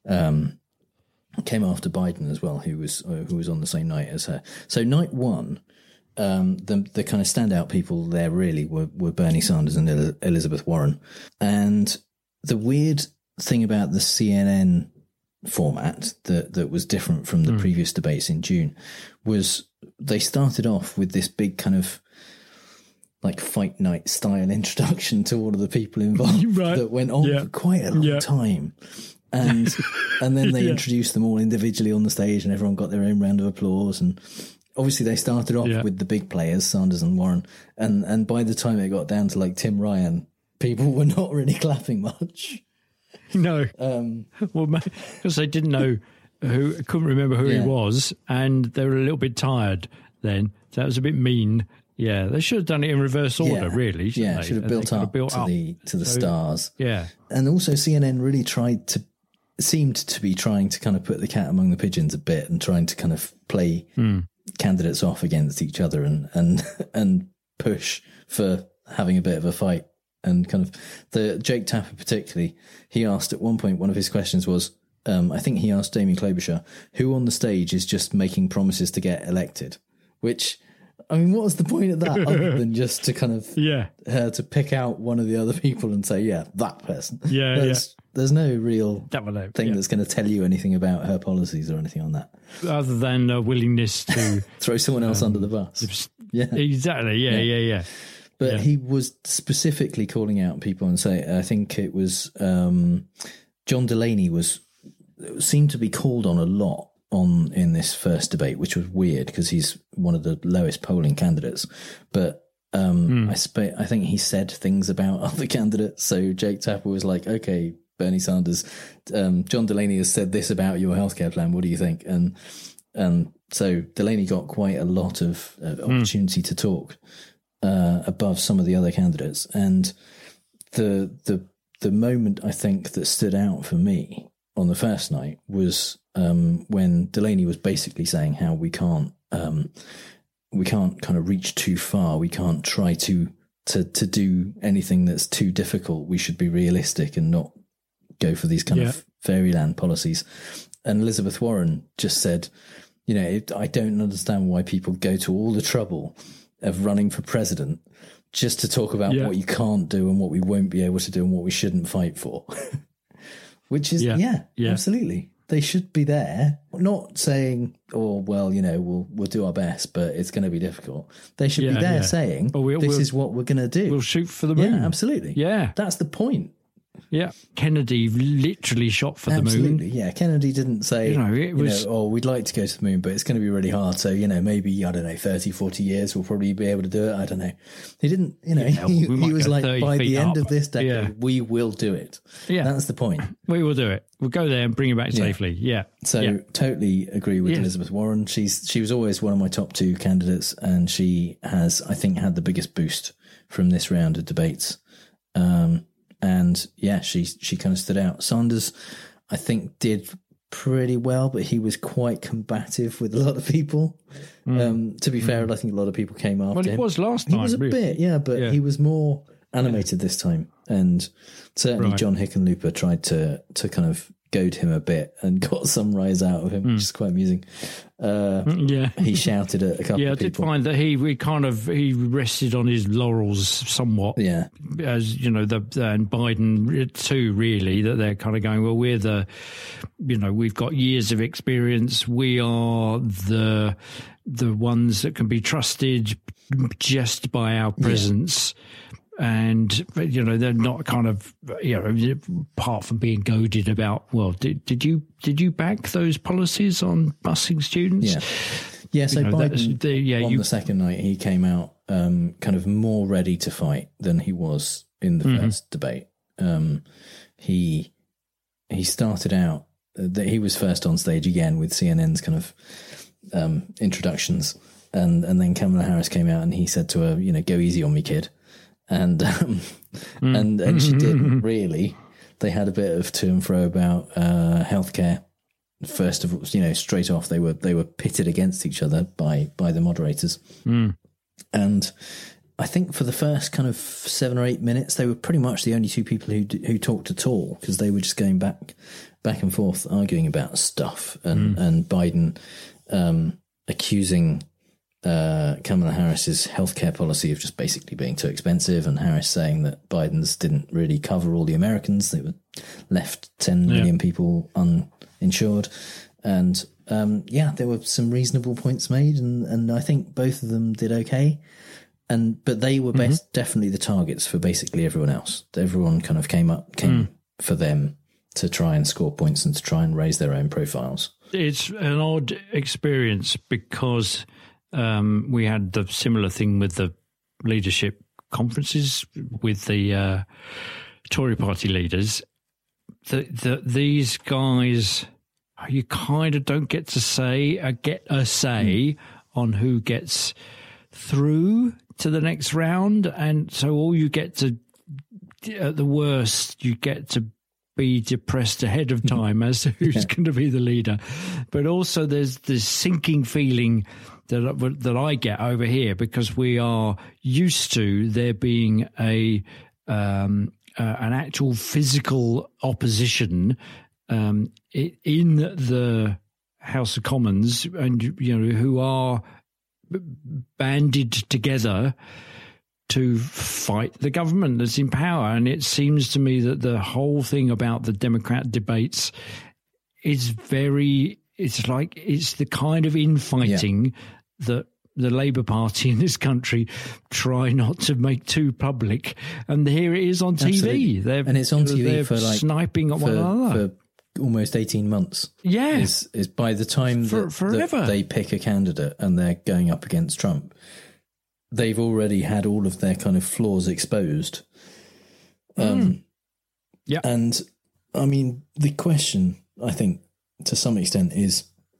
came after Biden as well, who was on the same night as her. So night one, the kind of standout people there really were Bernie Sanders and Elizabeth Warren. And the weird thing about the CNN format that was different from the previous debates in June was they started off with this big kind of like fight night style introduction to all of the people involved that went on for quite a long time. And then they introduced them all individually on the stage, and everyone got their own round of applause. And obviously they started off with the big players, Sanders and Warren. And by the time it got down to like Tim Ryan, people were not really clapping much. No. Well, because they didn't know couldn't remember who he was, and they were a little bit tired then. So that was a bit mean. Yeah, they should have done it in reverse order, really. Yeah, should have built up to the stars. Yeah. And also CNN really seemed to be trying to kind of put the cat among the pigeons a bit, and trying to kind of play candidates off against each other and push for having a bit of a fight. And kind of the Jake Tapper particularly, he asked at one point, one of his questions was, I think he asked Amy Klobuchar, who on the stage is just making promises to get elected? Which, I mean, what was the point of that other than just to kind of to pick out one of the other people and say, that person? There's no real thing that's going to tell you anything about her policies or anything on that. Other than a willingness to... throw someone else under the bus. Exactly, yeah. But he was specifically calling out people and I think it was John Delaney seemed to be called on a lot in this first debate, which was weird because he's one of the lowest polling candidates. But I think he said things about other candidates. So Jake Tapper was like, okay, Bernie Sanders, John Delaney has said this about your healthcare plan. What do you think? And so Delaney got quite a lot of opportunity to talk above some of the other candidates. And the moment I think that stood out for me on the first night was when Delaney was basically saying how we can't kind of reach too far. We can't try to do anything that's too difficult. We should be realistic and not go for these kind of fairyland policies. And Elizabeth Warren just said, I don't understand why people go to all the trouble of running for president just to talk about what you can't do and what we won't be able to do and what we shouldn't fight for. Which is, absolutely. They should be there, not saying, we'll do our best, but it's going to be difficult. They should be there saying, this is what we're going to do. We'll shoot for the moon. Yeah, absolutely. Yeah. That's the point. Yeah. Kennedy literally shot for the moon. Absolutely, yeah. Kennedy didn't say, we'd like to go to the moon, but it's going to be really hard. So, maybe, 30, 40 years we'll probably be able to do it. I don't know. He didn't, he was like, by the end of this decade, we will do it. Yeah. That's the point. We will do it. We'll go there and bring it back safely. Yeah. So totally agree with Elizabeth Warren. She was always one of my top two candidates, and she has, I think, had the biggest boost from this round of debates. And she kind of stood out. Sanders, I think, did pretty well, but he was quite combative with a lot of people. To be fair, I think a lot of people came after him. Well, he was last time. He was a bit, but he was more animated this time. And certainly John Hickenlooper tried to kind of goad him a bit and got some rise out of him, which is quite amusing. He shouted at a couple of people. I did find that he rested on his laurels somewhat. Yeah. As, and Biden too, really, that they're kind of going, well, we're we've got years of experience. We are the ones that can be trusted just by our presence. Yeah. And, they're not kind of, apart from being goaded about, well, did you back those policies on busing students? Yeah. Yeah, so Biden, on the second night, he came out kind of more ready to fight than he was in the first debate. He started out, that he was first on stage again with CNN's kind of introductions. And then Kamala Harris came out and he said to her, go easy on me, kid. And and she didn't really. They had a bit of to and fro about healthcare. First of all, straight off they were pitted against each other by the moderators. And I think for the first kind of 7 or 8 minutes, they were pretty much the only two people who talked at all, because they were just going back and forth arguing about stuff, and Biden accusing Kamala Harris's healthcare policy of just basically being too expensive, and Harris saying that Biden's didn't really cover all the Americans. They were left 10 million people uninsured. And there were some reasonable points made, and I think both of them did okay. But they were definitely the targets for basically everyone else. Everyone kind of came for them to try and score points and to try and raise their own profiles. It's an odd experience because we had the similar thing with the leadership conferences with the Tory party leaders. These guys, you kind of don't get a say on who gets through to the next round, and so all you get to, at the worst, you get to be depressed ahead of time as to who's going to be the leader. But also there's this sinking feeling that I get over here, because we are used to there being an actual physical opposition in the House of Commons, and who are banded together to fight the government that's in power. And it seems to me that the whole thing about the Democrat debates is it's the kind of infighting that the Labour Party in this country try not to make too public, and here it is on TV. And it's on TV for like sniping at one another for almost 18 months. Yeah, is by the time that they pick a candidate and they're going up against Trump, they've already had all of their kind of flaws exposed. Yeah, and I mean the question, I think, to some extent, is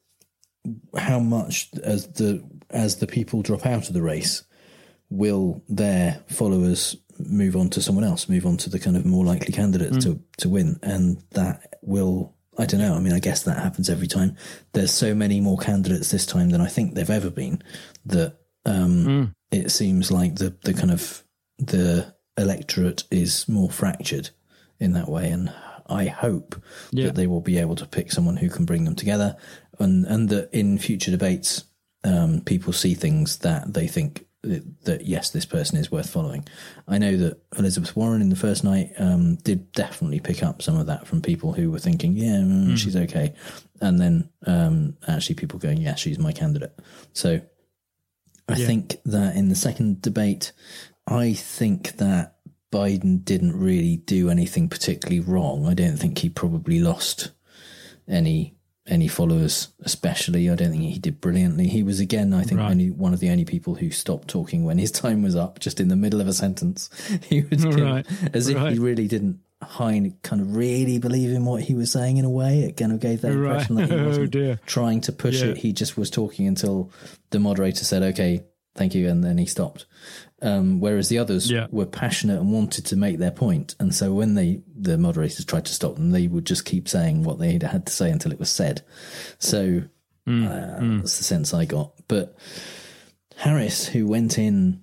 how much as the people drop out of the race, will their followers move on to someone else, move on to the kind of more likely candidate to win, and that will, I don't know. I mean, I guess that happens every time. There's so many more candidates this time than I think they've ever been that it seems like the kind of the electorate is more fractured in that way, and I hope that they will be able to pick someone who can bring them together, and that in future debates, people see things that they think that, yes, this person is worth following. I know that Elizabeth Warren in the first night did definitely pick up some of that from people who were thinking, she's okay. And then actually people going, yeah, she's my candidate. So I think that in the second debate, I think that Biden didn't really do anything particularly wrong. I don't think he probably lost any followers, especially. I don't think he did brilliantly. He was, again, I think, only one of the only people who stopped talking when his time was up, just in the middle of a sentence. He was as if he really didn't kind of really believe in what he was saying in a way. It kind of gave that impression that he wasn't trying to push it. He just was talking until the moderator said, okay, thank you, and then he stopped. Whereas the others were passionate and wanted to make their point. And so when the moderators tried to stop them, they would just keep saying what they had to say until it was said. So that's the sense I got. But Harris, who went in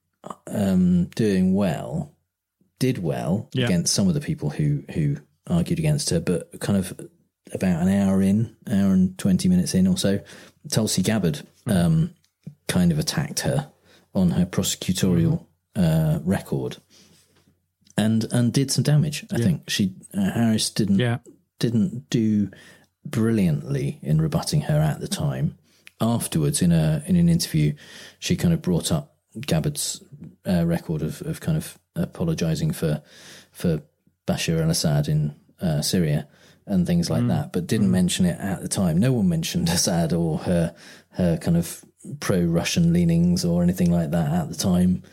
doing well, did well against some of the people who argued against her, but kind of about an hour and 20 minutes in or so, Tulsi Gabbard kind of attacked her on her prosecutorial record, and did some damage. I think Harris didn't do brilliantly in rebutting her at the time. Afterwards, in an interview, she kind of brought up Gabbard's record of kind of apologising for Bashar al-Assad in Syria and things like that, but didn't mention it at the time. No one mentioned Assad or her kind of pro-Russian leanings or anything like that at the time.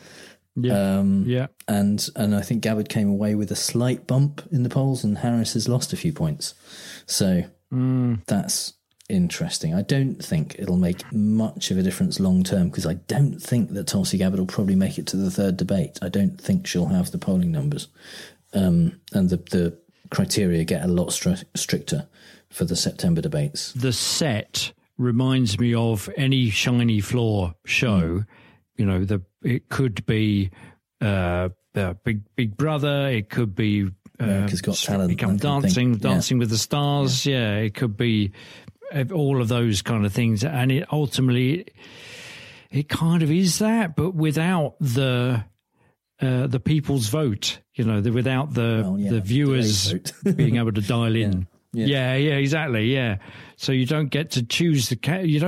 And I think Gabbard came away with a slight bump in the polls, and Harris has lost a few points. So that's interesting. I don't think it'll make much of a difference long term, because I don't think that Tulsi Gabbard will probably make it to the third debate. I don't think she'll have the polling numbers, and the criteria get a lot stricter for the September debates. The set reminds me of any shiny floor show. You know, it could be Big Brother, it could be America's Got Talent, become Dancing with the Stars. Yeah, it could be all of those kind of things, and it ultimately it kind of is that, but without the people's vote. You know, without the viewers being able to dial in. Yeah, exactly. Yeah, so you don't get to choose the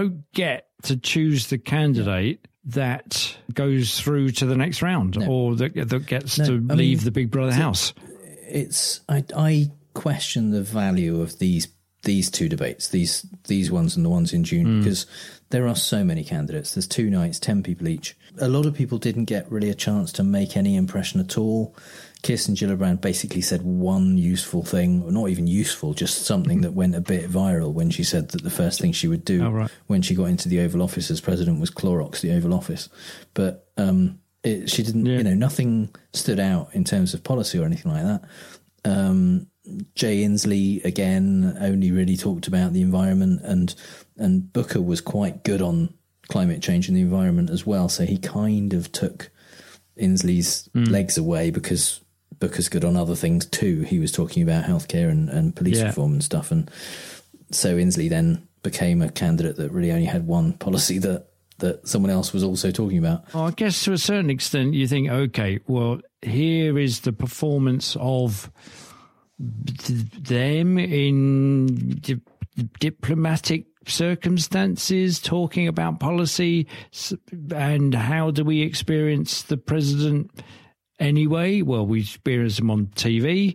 candidate that goes through to the next round, or that gets to leave the Big Brother house. I question the value of these two debates, these ones and the ones in June, because there are so many candidates. There's 2 nights, 10 people each. A lot of people didn't get really a chance to make any impression at all. Kirsten Gillibrand basically said one useful thing, or not even useful, just something that went a bit viral, when she said that the first thing she would do when she got into the Oval Office as president was Clorox the Oval Office. But she didn't, nothing stood out in terms of policy or anything like that. Jay Inslee, again, only really talked about the environment, and Booker was quite good on climate change and the environment as well. So he kind of took Inslee's legs away, because Booker's good on other things too. He was talking about healthcare and police reform and stuff. And so Inslee then became a candidate that really only had one policy that someone else was also talking about. Well, I guess to a certain extent you think, okay, well, here is the performance of them in diplomatic circumstances, talking about policy, and how do we experience the president anyway? Well, we experience him on TV,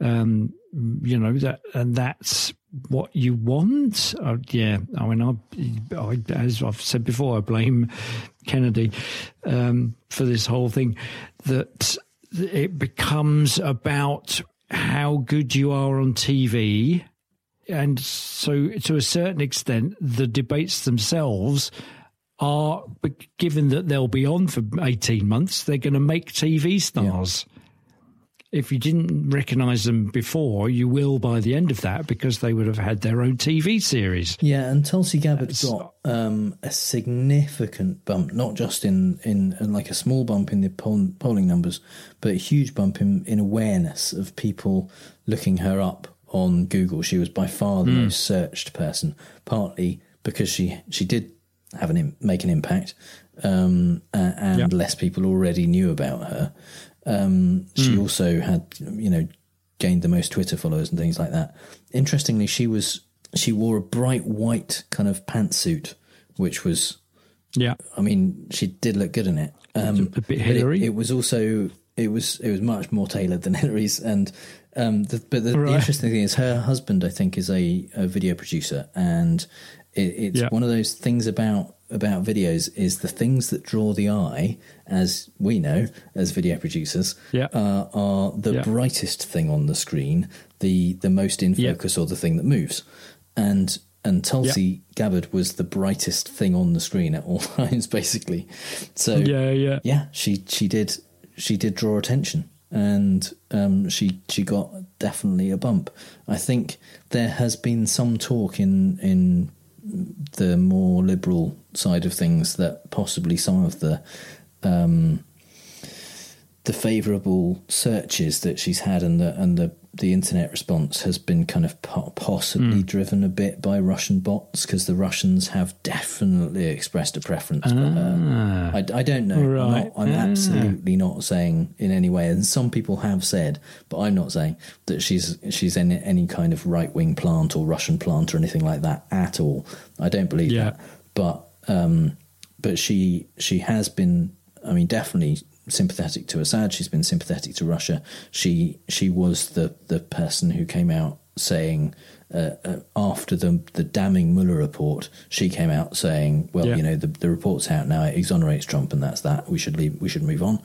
that's what you want. As I've said before, I blame Kennedy for this whole thing, that it becomes about how good you are on TV. And so, to a certain extent, the debates themselves are, given that they'll be on for 18 months, they're going to make TV stars. Yeah. If you didn't recognise them before, you will by the end of that, because they would have had their own TV series. Yeah, and Tulsi Gabbard got a significant bump, not just in like a small bump in the polling numbers, but a huge bump in awareness of people looking her up on Google. She was by far the most searched person, partly because she did have make an impact, and less people already knew about her. She also had, gained the most Twitter followers and things like that. Interestingly, she wore a bright white kind of pantsuit, which was, she did look good in it. A bit Hillary. It was also, it was much more tailored than Hillary's. And the interesting thing is her husband, I think, is a video producer, and it's one of those things about videos is the things that draw the eye, as we know as video producers, are the brightest thing on the screen, the most in focus, or the thing that moves. And Tulsi Gabbard was the brightest thing on the screen at all times, basically. So she did draw attention, and she got definitely a bump. I think there has been some talk in the more liberal side of things that possibly some of the favourable searches that she's had and the internet response has been kind of possibly driven a bit by Russian bots, because the Russians have definitely expressed a preference for her. I don't know. Right. I'm absolutely not saying in any way, and some people have said, but I'm not saying that she's in any kind of right-wing plant or Russian plant or anything like that at all. I don't believe that. But she has been, definitely sympathetic to Assad. She's been sympathetic to Russia. She was the person who came out saying after the damning Mueller report, she came out saying, well, the report's out now, it exonerates Trump, and that's that. We should move on.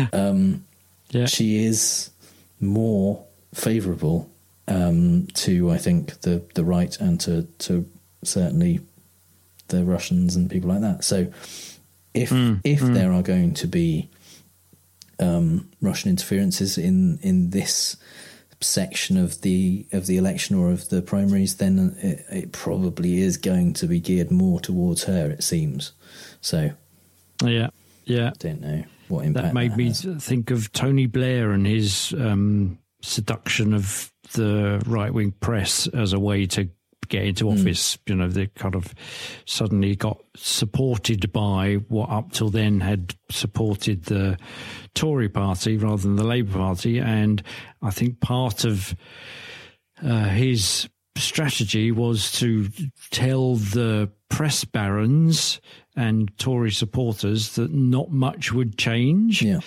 She is more favourable to, I think, the right, and to certainly the Russians and people like that. So if there are going to be Russian interferences in this section of the election or of the primaries, then it probably is going to be geared more towards her, it seems. So I don't know what impact that made me think of Tony Blair and his seduction of the right-wing press as a way to get into office. They kind of suddenly got supported by what up till then had supported the Tory party rather than the Labour Party. And I think part of his strategy was to tell the press barons and Tory supporters that not much would change. Yeah.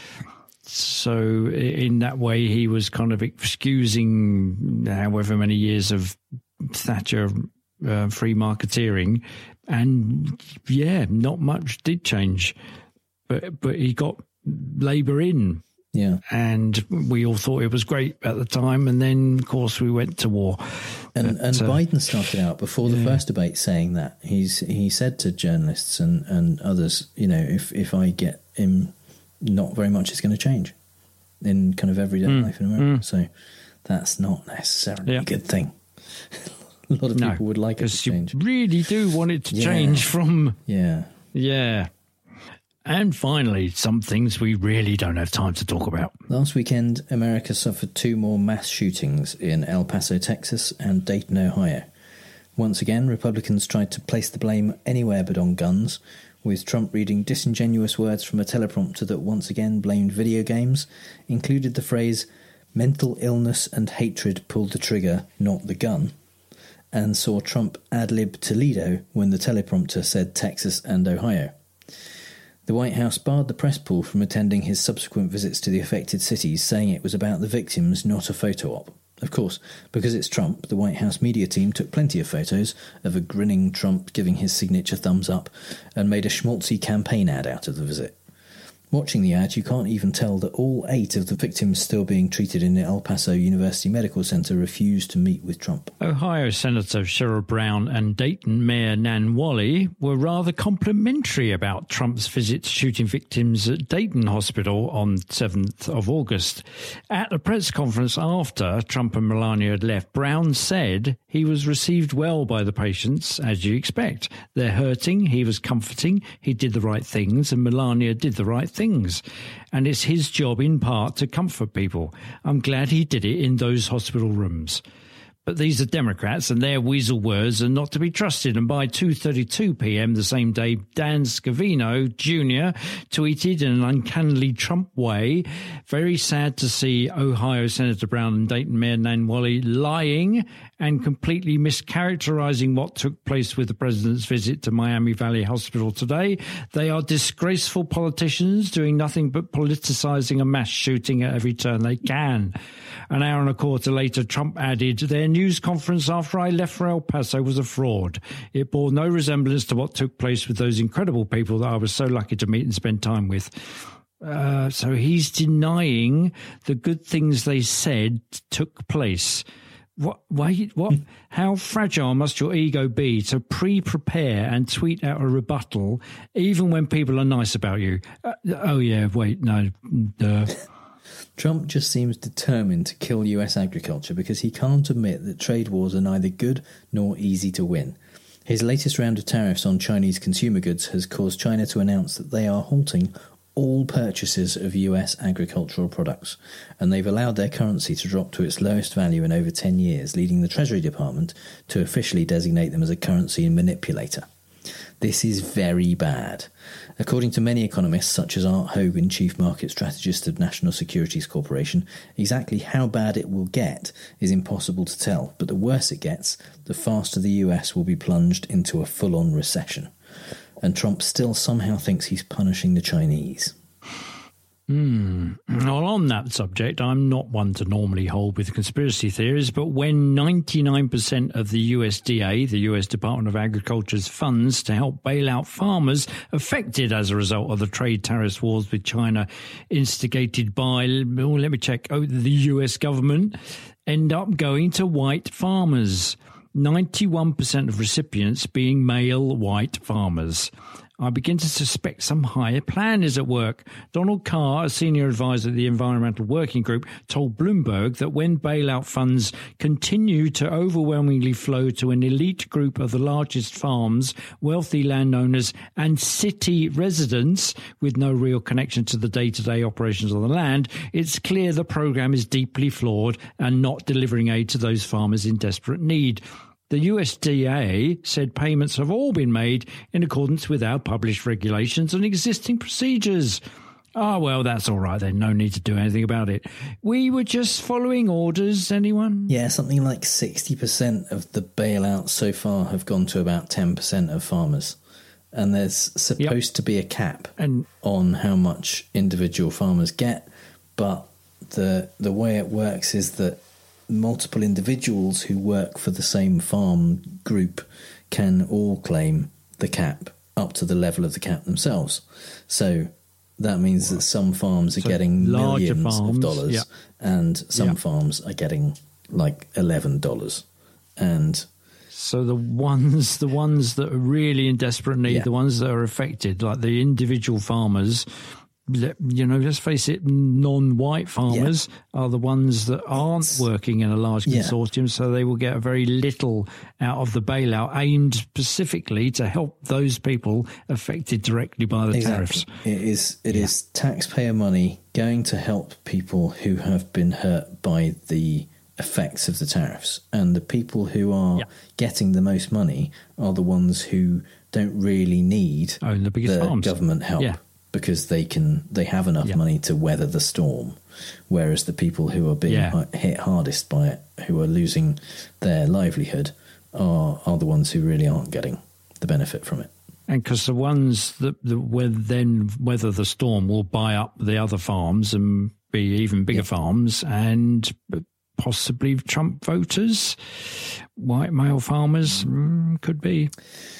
So in that way, he was kind of excusing however many years of Thatcher free marketeering, and not much did change, but he got Labour in, and we all thought it was great at the time, and then of course we went to war. And Biden started out before the first debate saying that he said to journalists and others, if I get him, not very much is going to change in kind of everyday life in America. So that's not necessarily a good thing. A lot of people would like it to change. You really do want it to change from... Yeah. And finally, some things we really don't have time to talk about. Last weekend, America suffered 2 more mass shootings in El Paso, Texas and Dayton, Ohio. Once again, Republicans tried to place the blame anywhere but on guns, with Trump reading disingenuous words from a teleprompter that once again blamed video games, included the phrase, "mental illness and hatred pulled the trigger, not the gun." and saw Trump ad-lib Toledo when the teleprompter said Texas and Ohio. The White House barred the press pool from attending his subsequent visits to the affected cities, saying it was about the victims, not a photo op. Of course, because it's Trump, the White House media team took plenty of photos of a grinning Trump giving his signature thumbs up and made a schmaltzy campaign ad out of the visit. Watching the ad, you can't even tell that all 8 of the victims still being treated in the El Paso University Medical Center refused to meet with Trump. Ohio Senator Sherrod Brown and Dayton Mayor Nan Wally were rather complimentary about Trump's visit to shooting victims at Dayton Hospital on 7th of August. At a press conference after Trump and Melania had left, Brown said he was received well by the patients, as you expect. They're hurting, he was comforting, he did the right things, and Melania did the right things. And it's his job in part to comfort people. I'm glad he did it in those hospital rooms. But these are Democrats and their weasel words are not to be trusted. And by 2:32 p.m. the same day, Dan Scavino Jr. tweeted in an uncannily Trump way, very sad to see Ohio Senator Brown and Dayton Mayor Nan Wally lying and completely mischaracterizing what took place with the president's visit to Miami Valley Hospital today. They are disgraceful politicians doing nothing but politicizing a mass shooting at every turn they can. An hour and a quarter later, Trump added, their news conference after I left for El Paso was a fraud. It bore no resemblance to what took place with those incredible people that I was so lucky to meet and spend time with. So he's denying the good things they said took place. What? How fragile must your ego be to pre-prepare and tweet out a rebuttal, even when people are nice about you? Trump just seems determined to kill US agriculture because he can't admit that trade wars are neither good nor easy to win. His latest round of tariffs on Chinese consumer goods has caused China to announce that they are halting all purchases of US agricultural products, and they've allowed their currency to drop to its lowest value in over 10 years, leading the Treasury Department to officially designate them as a currency manipulator. This is very bad. According to many economists, such as Art Hogan, Chief Market Strategist of National Securities Corporation, exactly how bad it will get is impossible to tell, but the worse it gets, the faster the US will be plunged into a full-on recession. And Trump still somehow thinks he's punishing the Chinese. Well, on that subject, I'm not one to normally hold with conspiracy theories, but when 99% of the USDA, the US Department of Agriculture's funds to help bail out farmers affected as a result of the trade tariffs wars with China instigated by, the US government, end up going to white farmers. 91% of recipients being male white farmers. I begin to suspect some higher plan is at work. Donald Carr, a senior advisor at the Environmental Working Group, told Bloomberg that when bailout funds continue to overwhelmingly flow to an elite group of the largest farms, wealthy landowners and city residents with no real connection to the day-to-day operations on the land, it's clear the program is deeply flawed and not delivering aid to those farmers in desperate need. The USDA said payments have all been made in accordance with our published regulations and existing procedures. Well, that's all right then. No need to do anything about it. We were just following orders, anyone? Yeah, something like 60% of the bailouts so far have gone to about 10% of farmers. And there's supposed to be a cap on how much individual farmers get. But the way it works is that multiple individuals who work for the same farm group can all claim the cap up to the level of the cap themselves. So that means that some farms are getting millions of dollars and some farms are getting like $11. And so the ones that are really in desperate need, the ones that are affected, like the individual farmers, let's face it, non-white farmers are the ones that aren't working in a large consortium, so they will get very little out of the bailout aimed specifically to help those people affected directly by the tariffs. It is taxpayer money going to help people who have been hurt by the effects of the tariffs, and the people who are getting the most money are the ones who don't really need the government help. Because they have enough money to weather the storm, whereas the people who are being hit hardest by it, who are losing their livelihood, are the ones who really aren't getting the benefit from it. And because the ones that will then weather the storm will buy up the other farms and be even bigger farms, and possibly Trump voters, white male farmers, could be.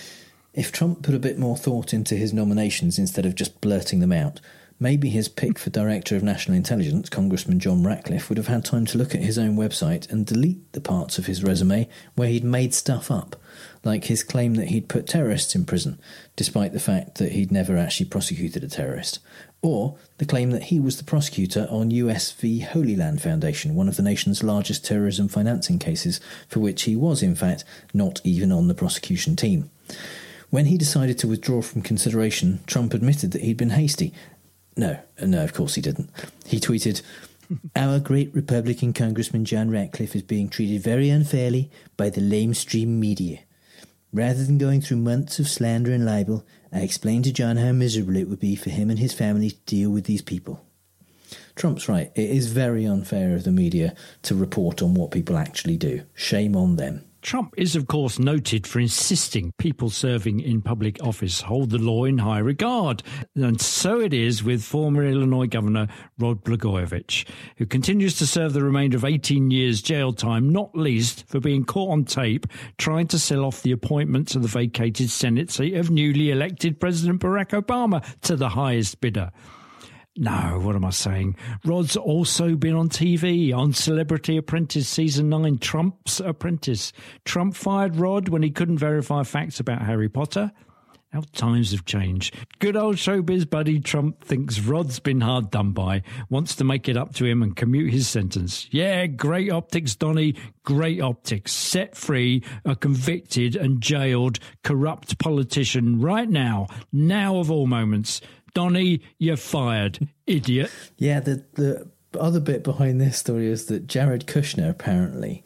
If Trump put a bit more thought into his nominations instead of just blurting them out, maybe his pick for Director of National Intelligence, Congressman John Ratcliffe, would have had time to look at his own website and delete the parts of his resume where he'd made stuff up, like his claim that he'd put terrorists in prison, despite the fact that he'd never actually prosecuted a terrorist, or the claim that he was the prosecutor on US v Holy Land Foundation, one of the nation's largest terrorism financing cases, for which he was, in fact, not even on the prosecution team. When he decided to withdraw from consideration, Trump admitted that he'd been hasty. No, of course he didn't. He tweeted, "Our great Republican Congressman John Ratcliffe is being treated very unfairly by the lamestream media. Rather than going through months of slander and libel, I explained to John how miserable it would be for him and his family to deal with these people." Trump's right. It is very unfair of the media to report on what people actually do. Shame on them. Trump is, of course, noted for insisting people serving in public office hold the law in high regard. And so it is with former Illinois Governor Rod Blagojevich, who continues to serve the remainder of 18 years jail time, not least for being caught on tape trying to sell off the appointment to the vacated Senate seat of newly elected President Barack Obama to the highest bidder. No, what am I saying? Rod's also been on TV, on Celebrity Apprentice Season 9, Trump's Apprentice. Trump fired Rod when he couldn't verify facts about Harry Potter. How times have changed. Good old showbiz buddy Trump thinks Rod's been hard done by, wants to make it up to him and commute his sentence. Yeah, great optics, Donny, great optics. Set free a convicted and jailed corrupt politician right now of all moments. Donny, you're fired, idiot. Yeah, the other bit behind this story is that Jared Kushner apparently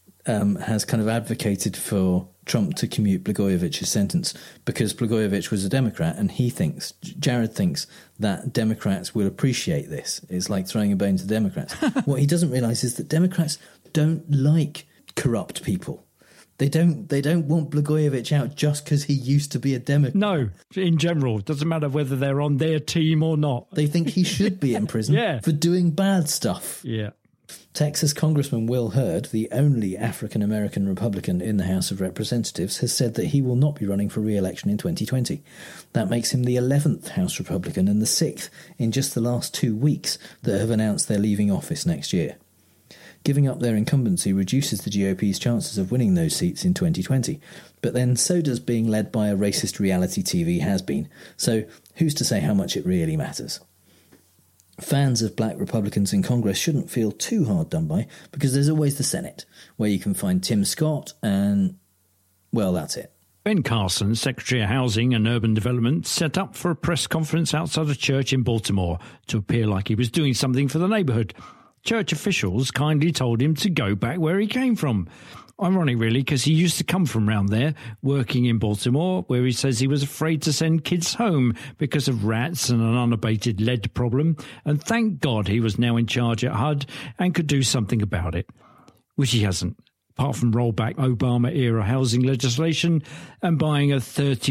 has kind of advocated for Trump to commute Blagojevich's sentence because Blagojevich was a Democrat, and Jared thinks that Democrats will appreciate this. It's like throwing a bone to Democrats. What he doesn't realise is that Democrats don't like corrupt people. They don't want Blagojevich out just because he used to be a Democrat. No, in general. It doesn't matter whether they're on their team or not. They think he should be in prison for doing bad stuff. Yeah. Texas Congressman Will Hurd, the only African-American Republican in the House of Representatives, has said that he will not be running for re-election in 2020. That makes him the 11th House Republican and the 6th in just the last 2 weeks that have announced they're leaving office next year. Giving up their incumbency reduces the GOP's chances of winning those seats in 2020. But then so does being led by a racist reality TV has-been. So who's to say how much it really matters? Fans of black Republicans in Congress shouldn't feel too hard done by, because there's always the Senate, where you can find Tim Scott and, well, that's it. Ben Carson, Secretary of Housing and Urban Development, set up for a press conference outside a church in Baltimore to appear like he was doing something for the neighbourhood. Church officials kindly told him to go back where he came from. Ironic, really, because he used to come from round there, working in Baltimore, where he says he was afraid to send kids home because of rats and an unabated lead problem, and thank God he was now in charge at HUD and could do something about it, which he hasn't, apart from roll back Obama-era housing legislation and buying a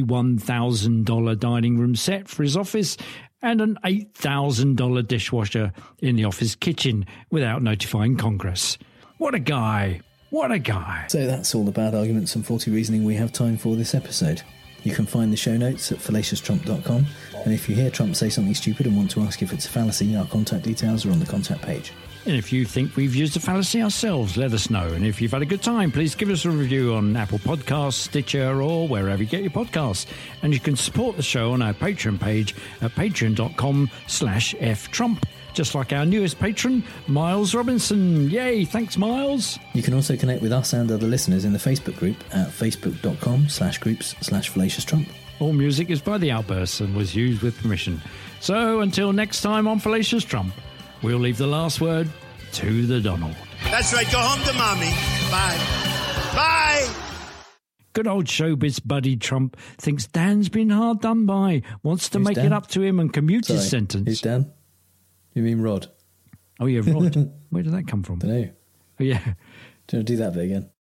$31,000 dining room set for his office and an $8,000 dishwasher in the office kitchen without notifying Congress. What a guy! What a guy. So that's all the bad arguments and faulty reasoning we have time for this episode. You can find the show notes at fallacioustrump.com, and if you hear Trump say something stupid and want to ask if it's a fallacy, our contact details are on the contact page. And if you think we've used a fallacy ourselves, let us know. And if you've had a good time, please give us a review on Apple Podcasts, Stitcher, or wherever you get your podcasts. And you can support the show on our Patreon page at patreon.com/ftrump. Just like our newest patron, Miles Robinson. Yay, thanks, Miles. You can also connect with us and other listeners in the Facebook group at facebook.com/groups/fallacioustrump. All music is by The Outbursts and was used with permission. So until next time on Fallacious Trump, we'll leave the last word to the Donald. That's right, go home to mommy. Bye. Bye! Good old showbiz buddy Trump thinks Dan's been hard done by, wants to make it up to him and commute his sentence. Who's Dan? You mean Rod? Oh, yeah, Rod. Where did that come from? I don't know. Oh, yeah. Do you want to do that bit again?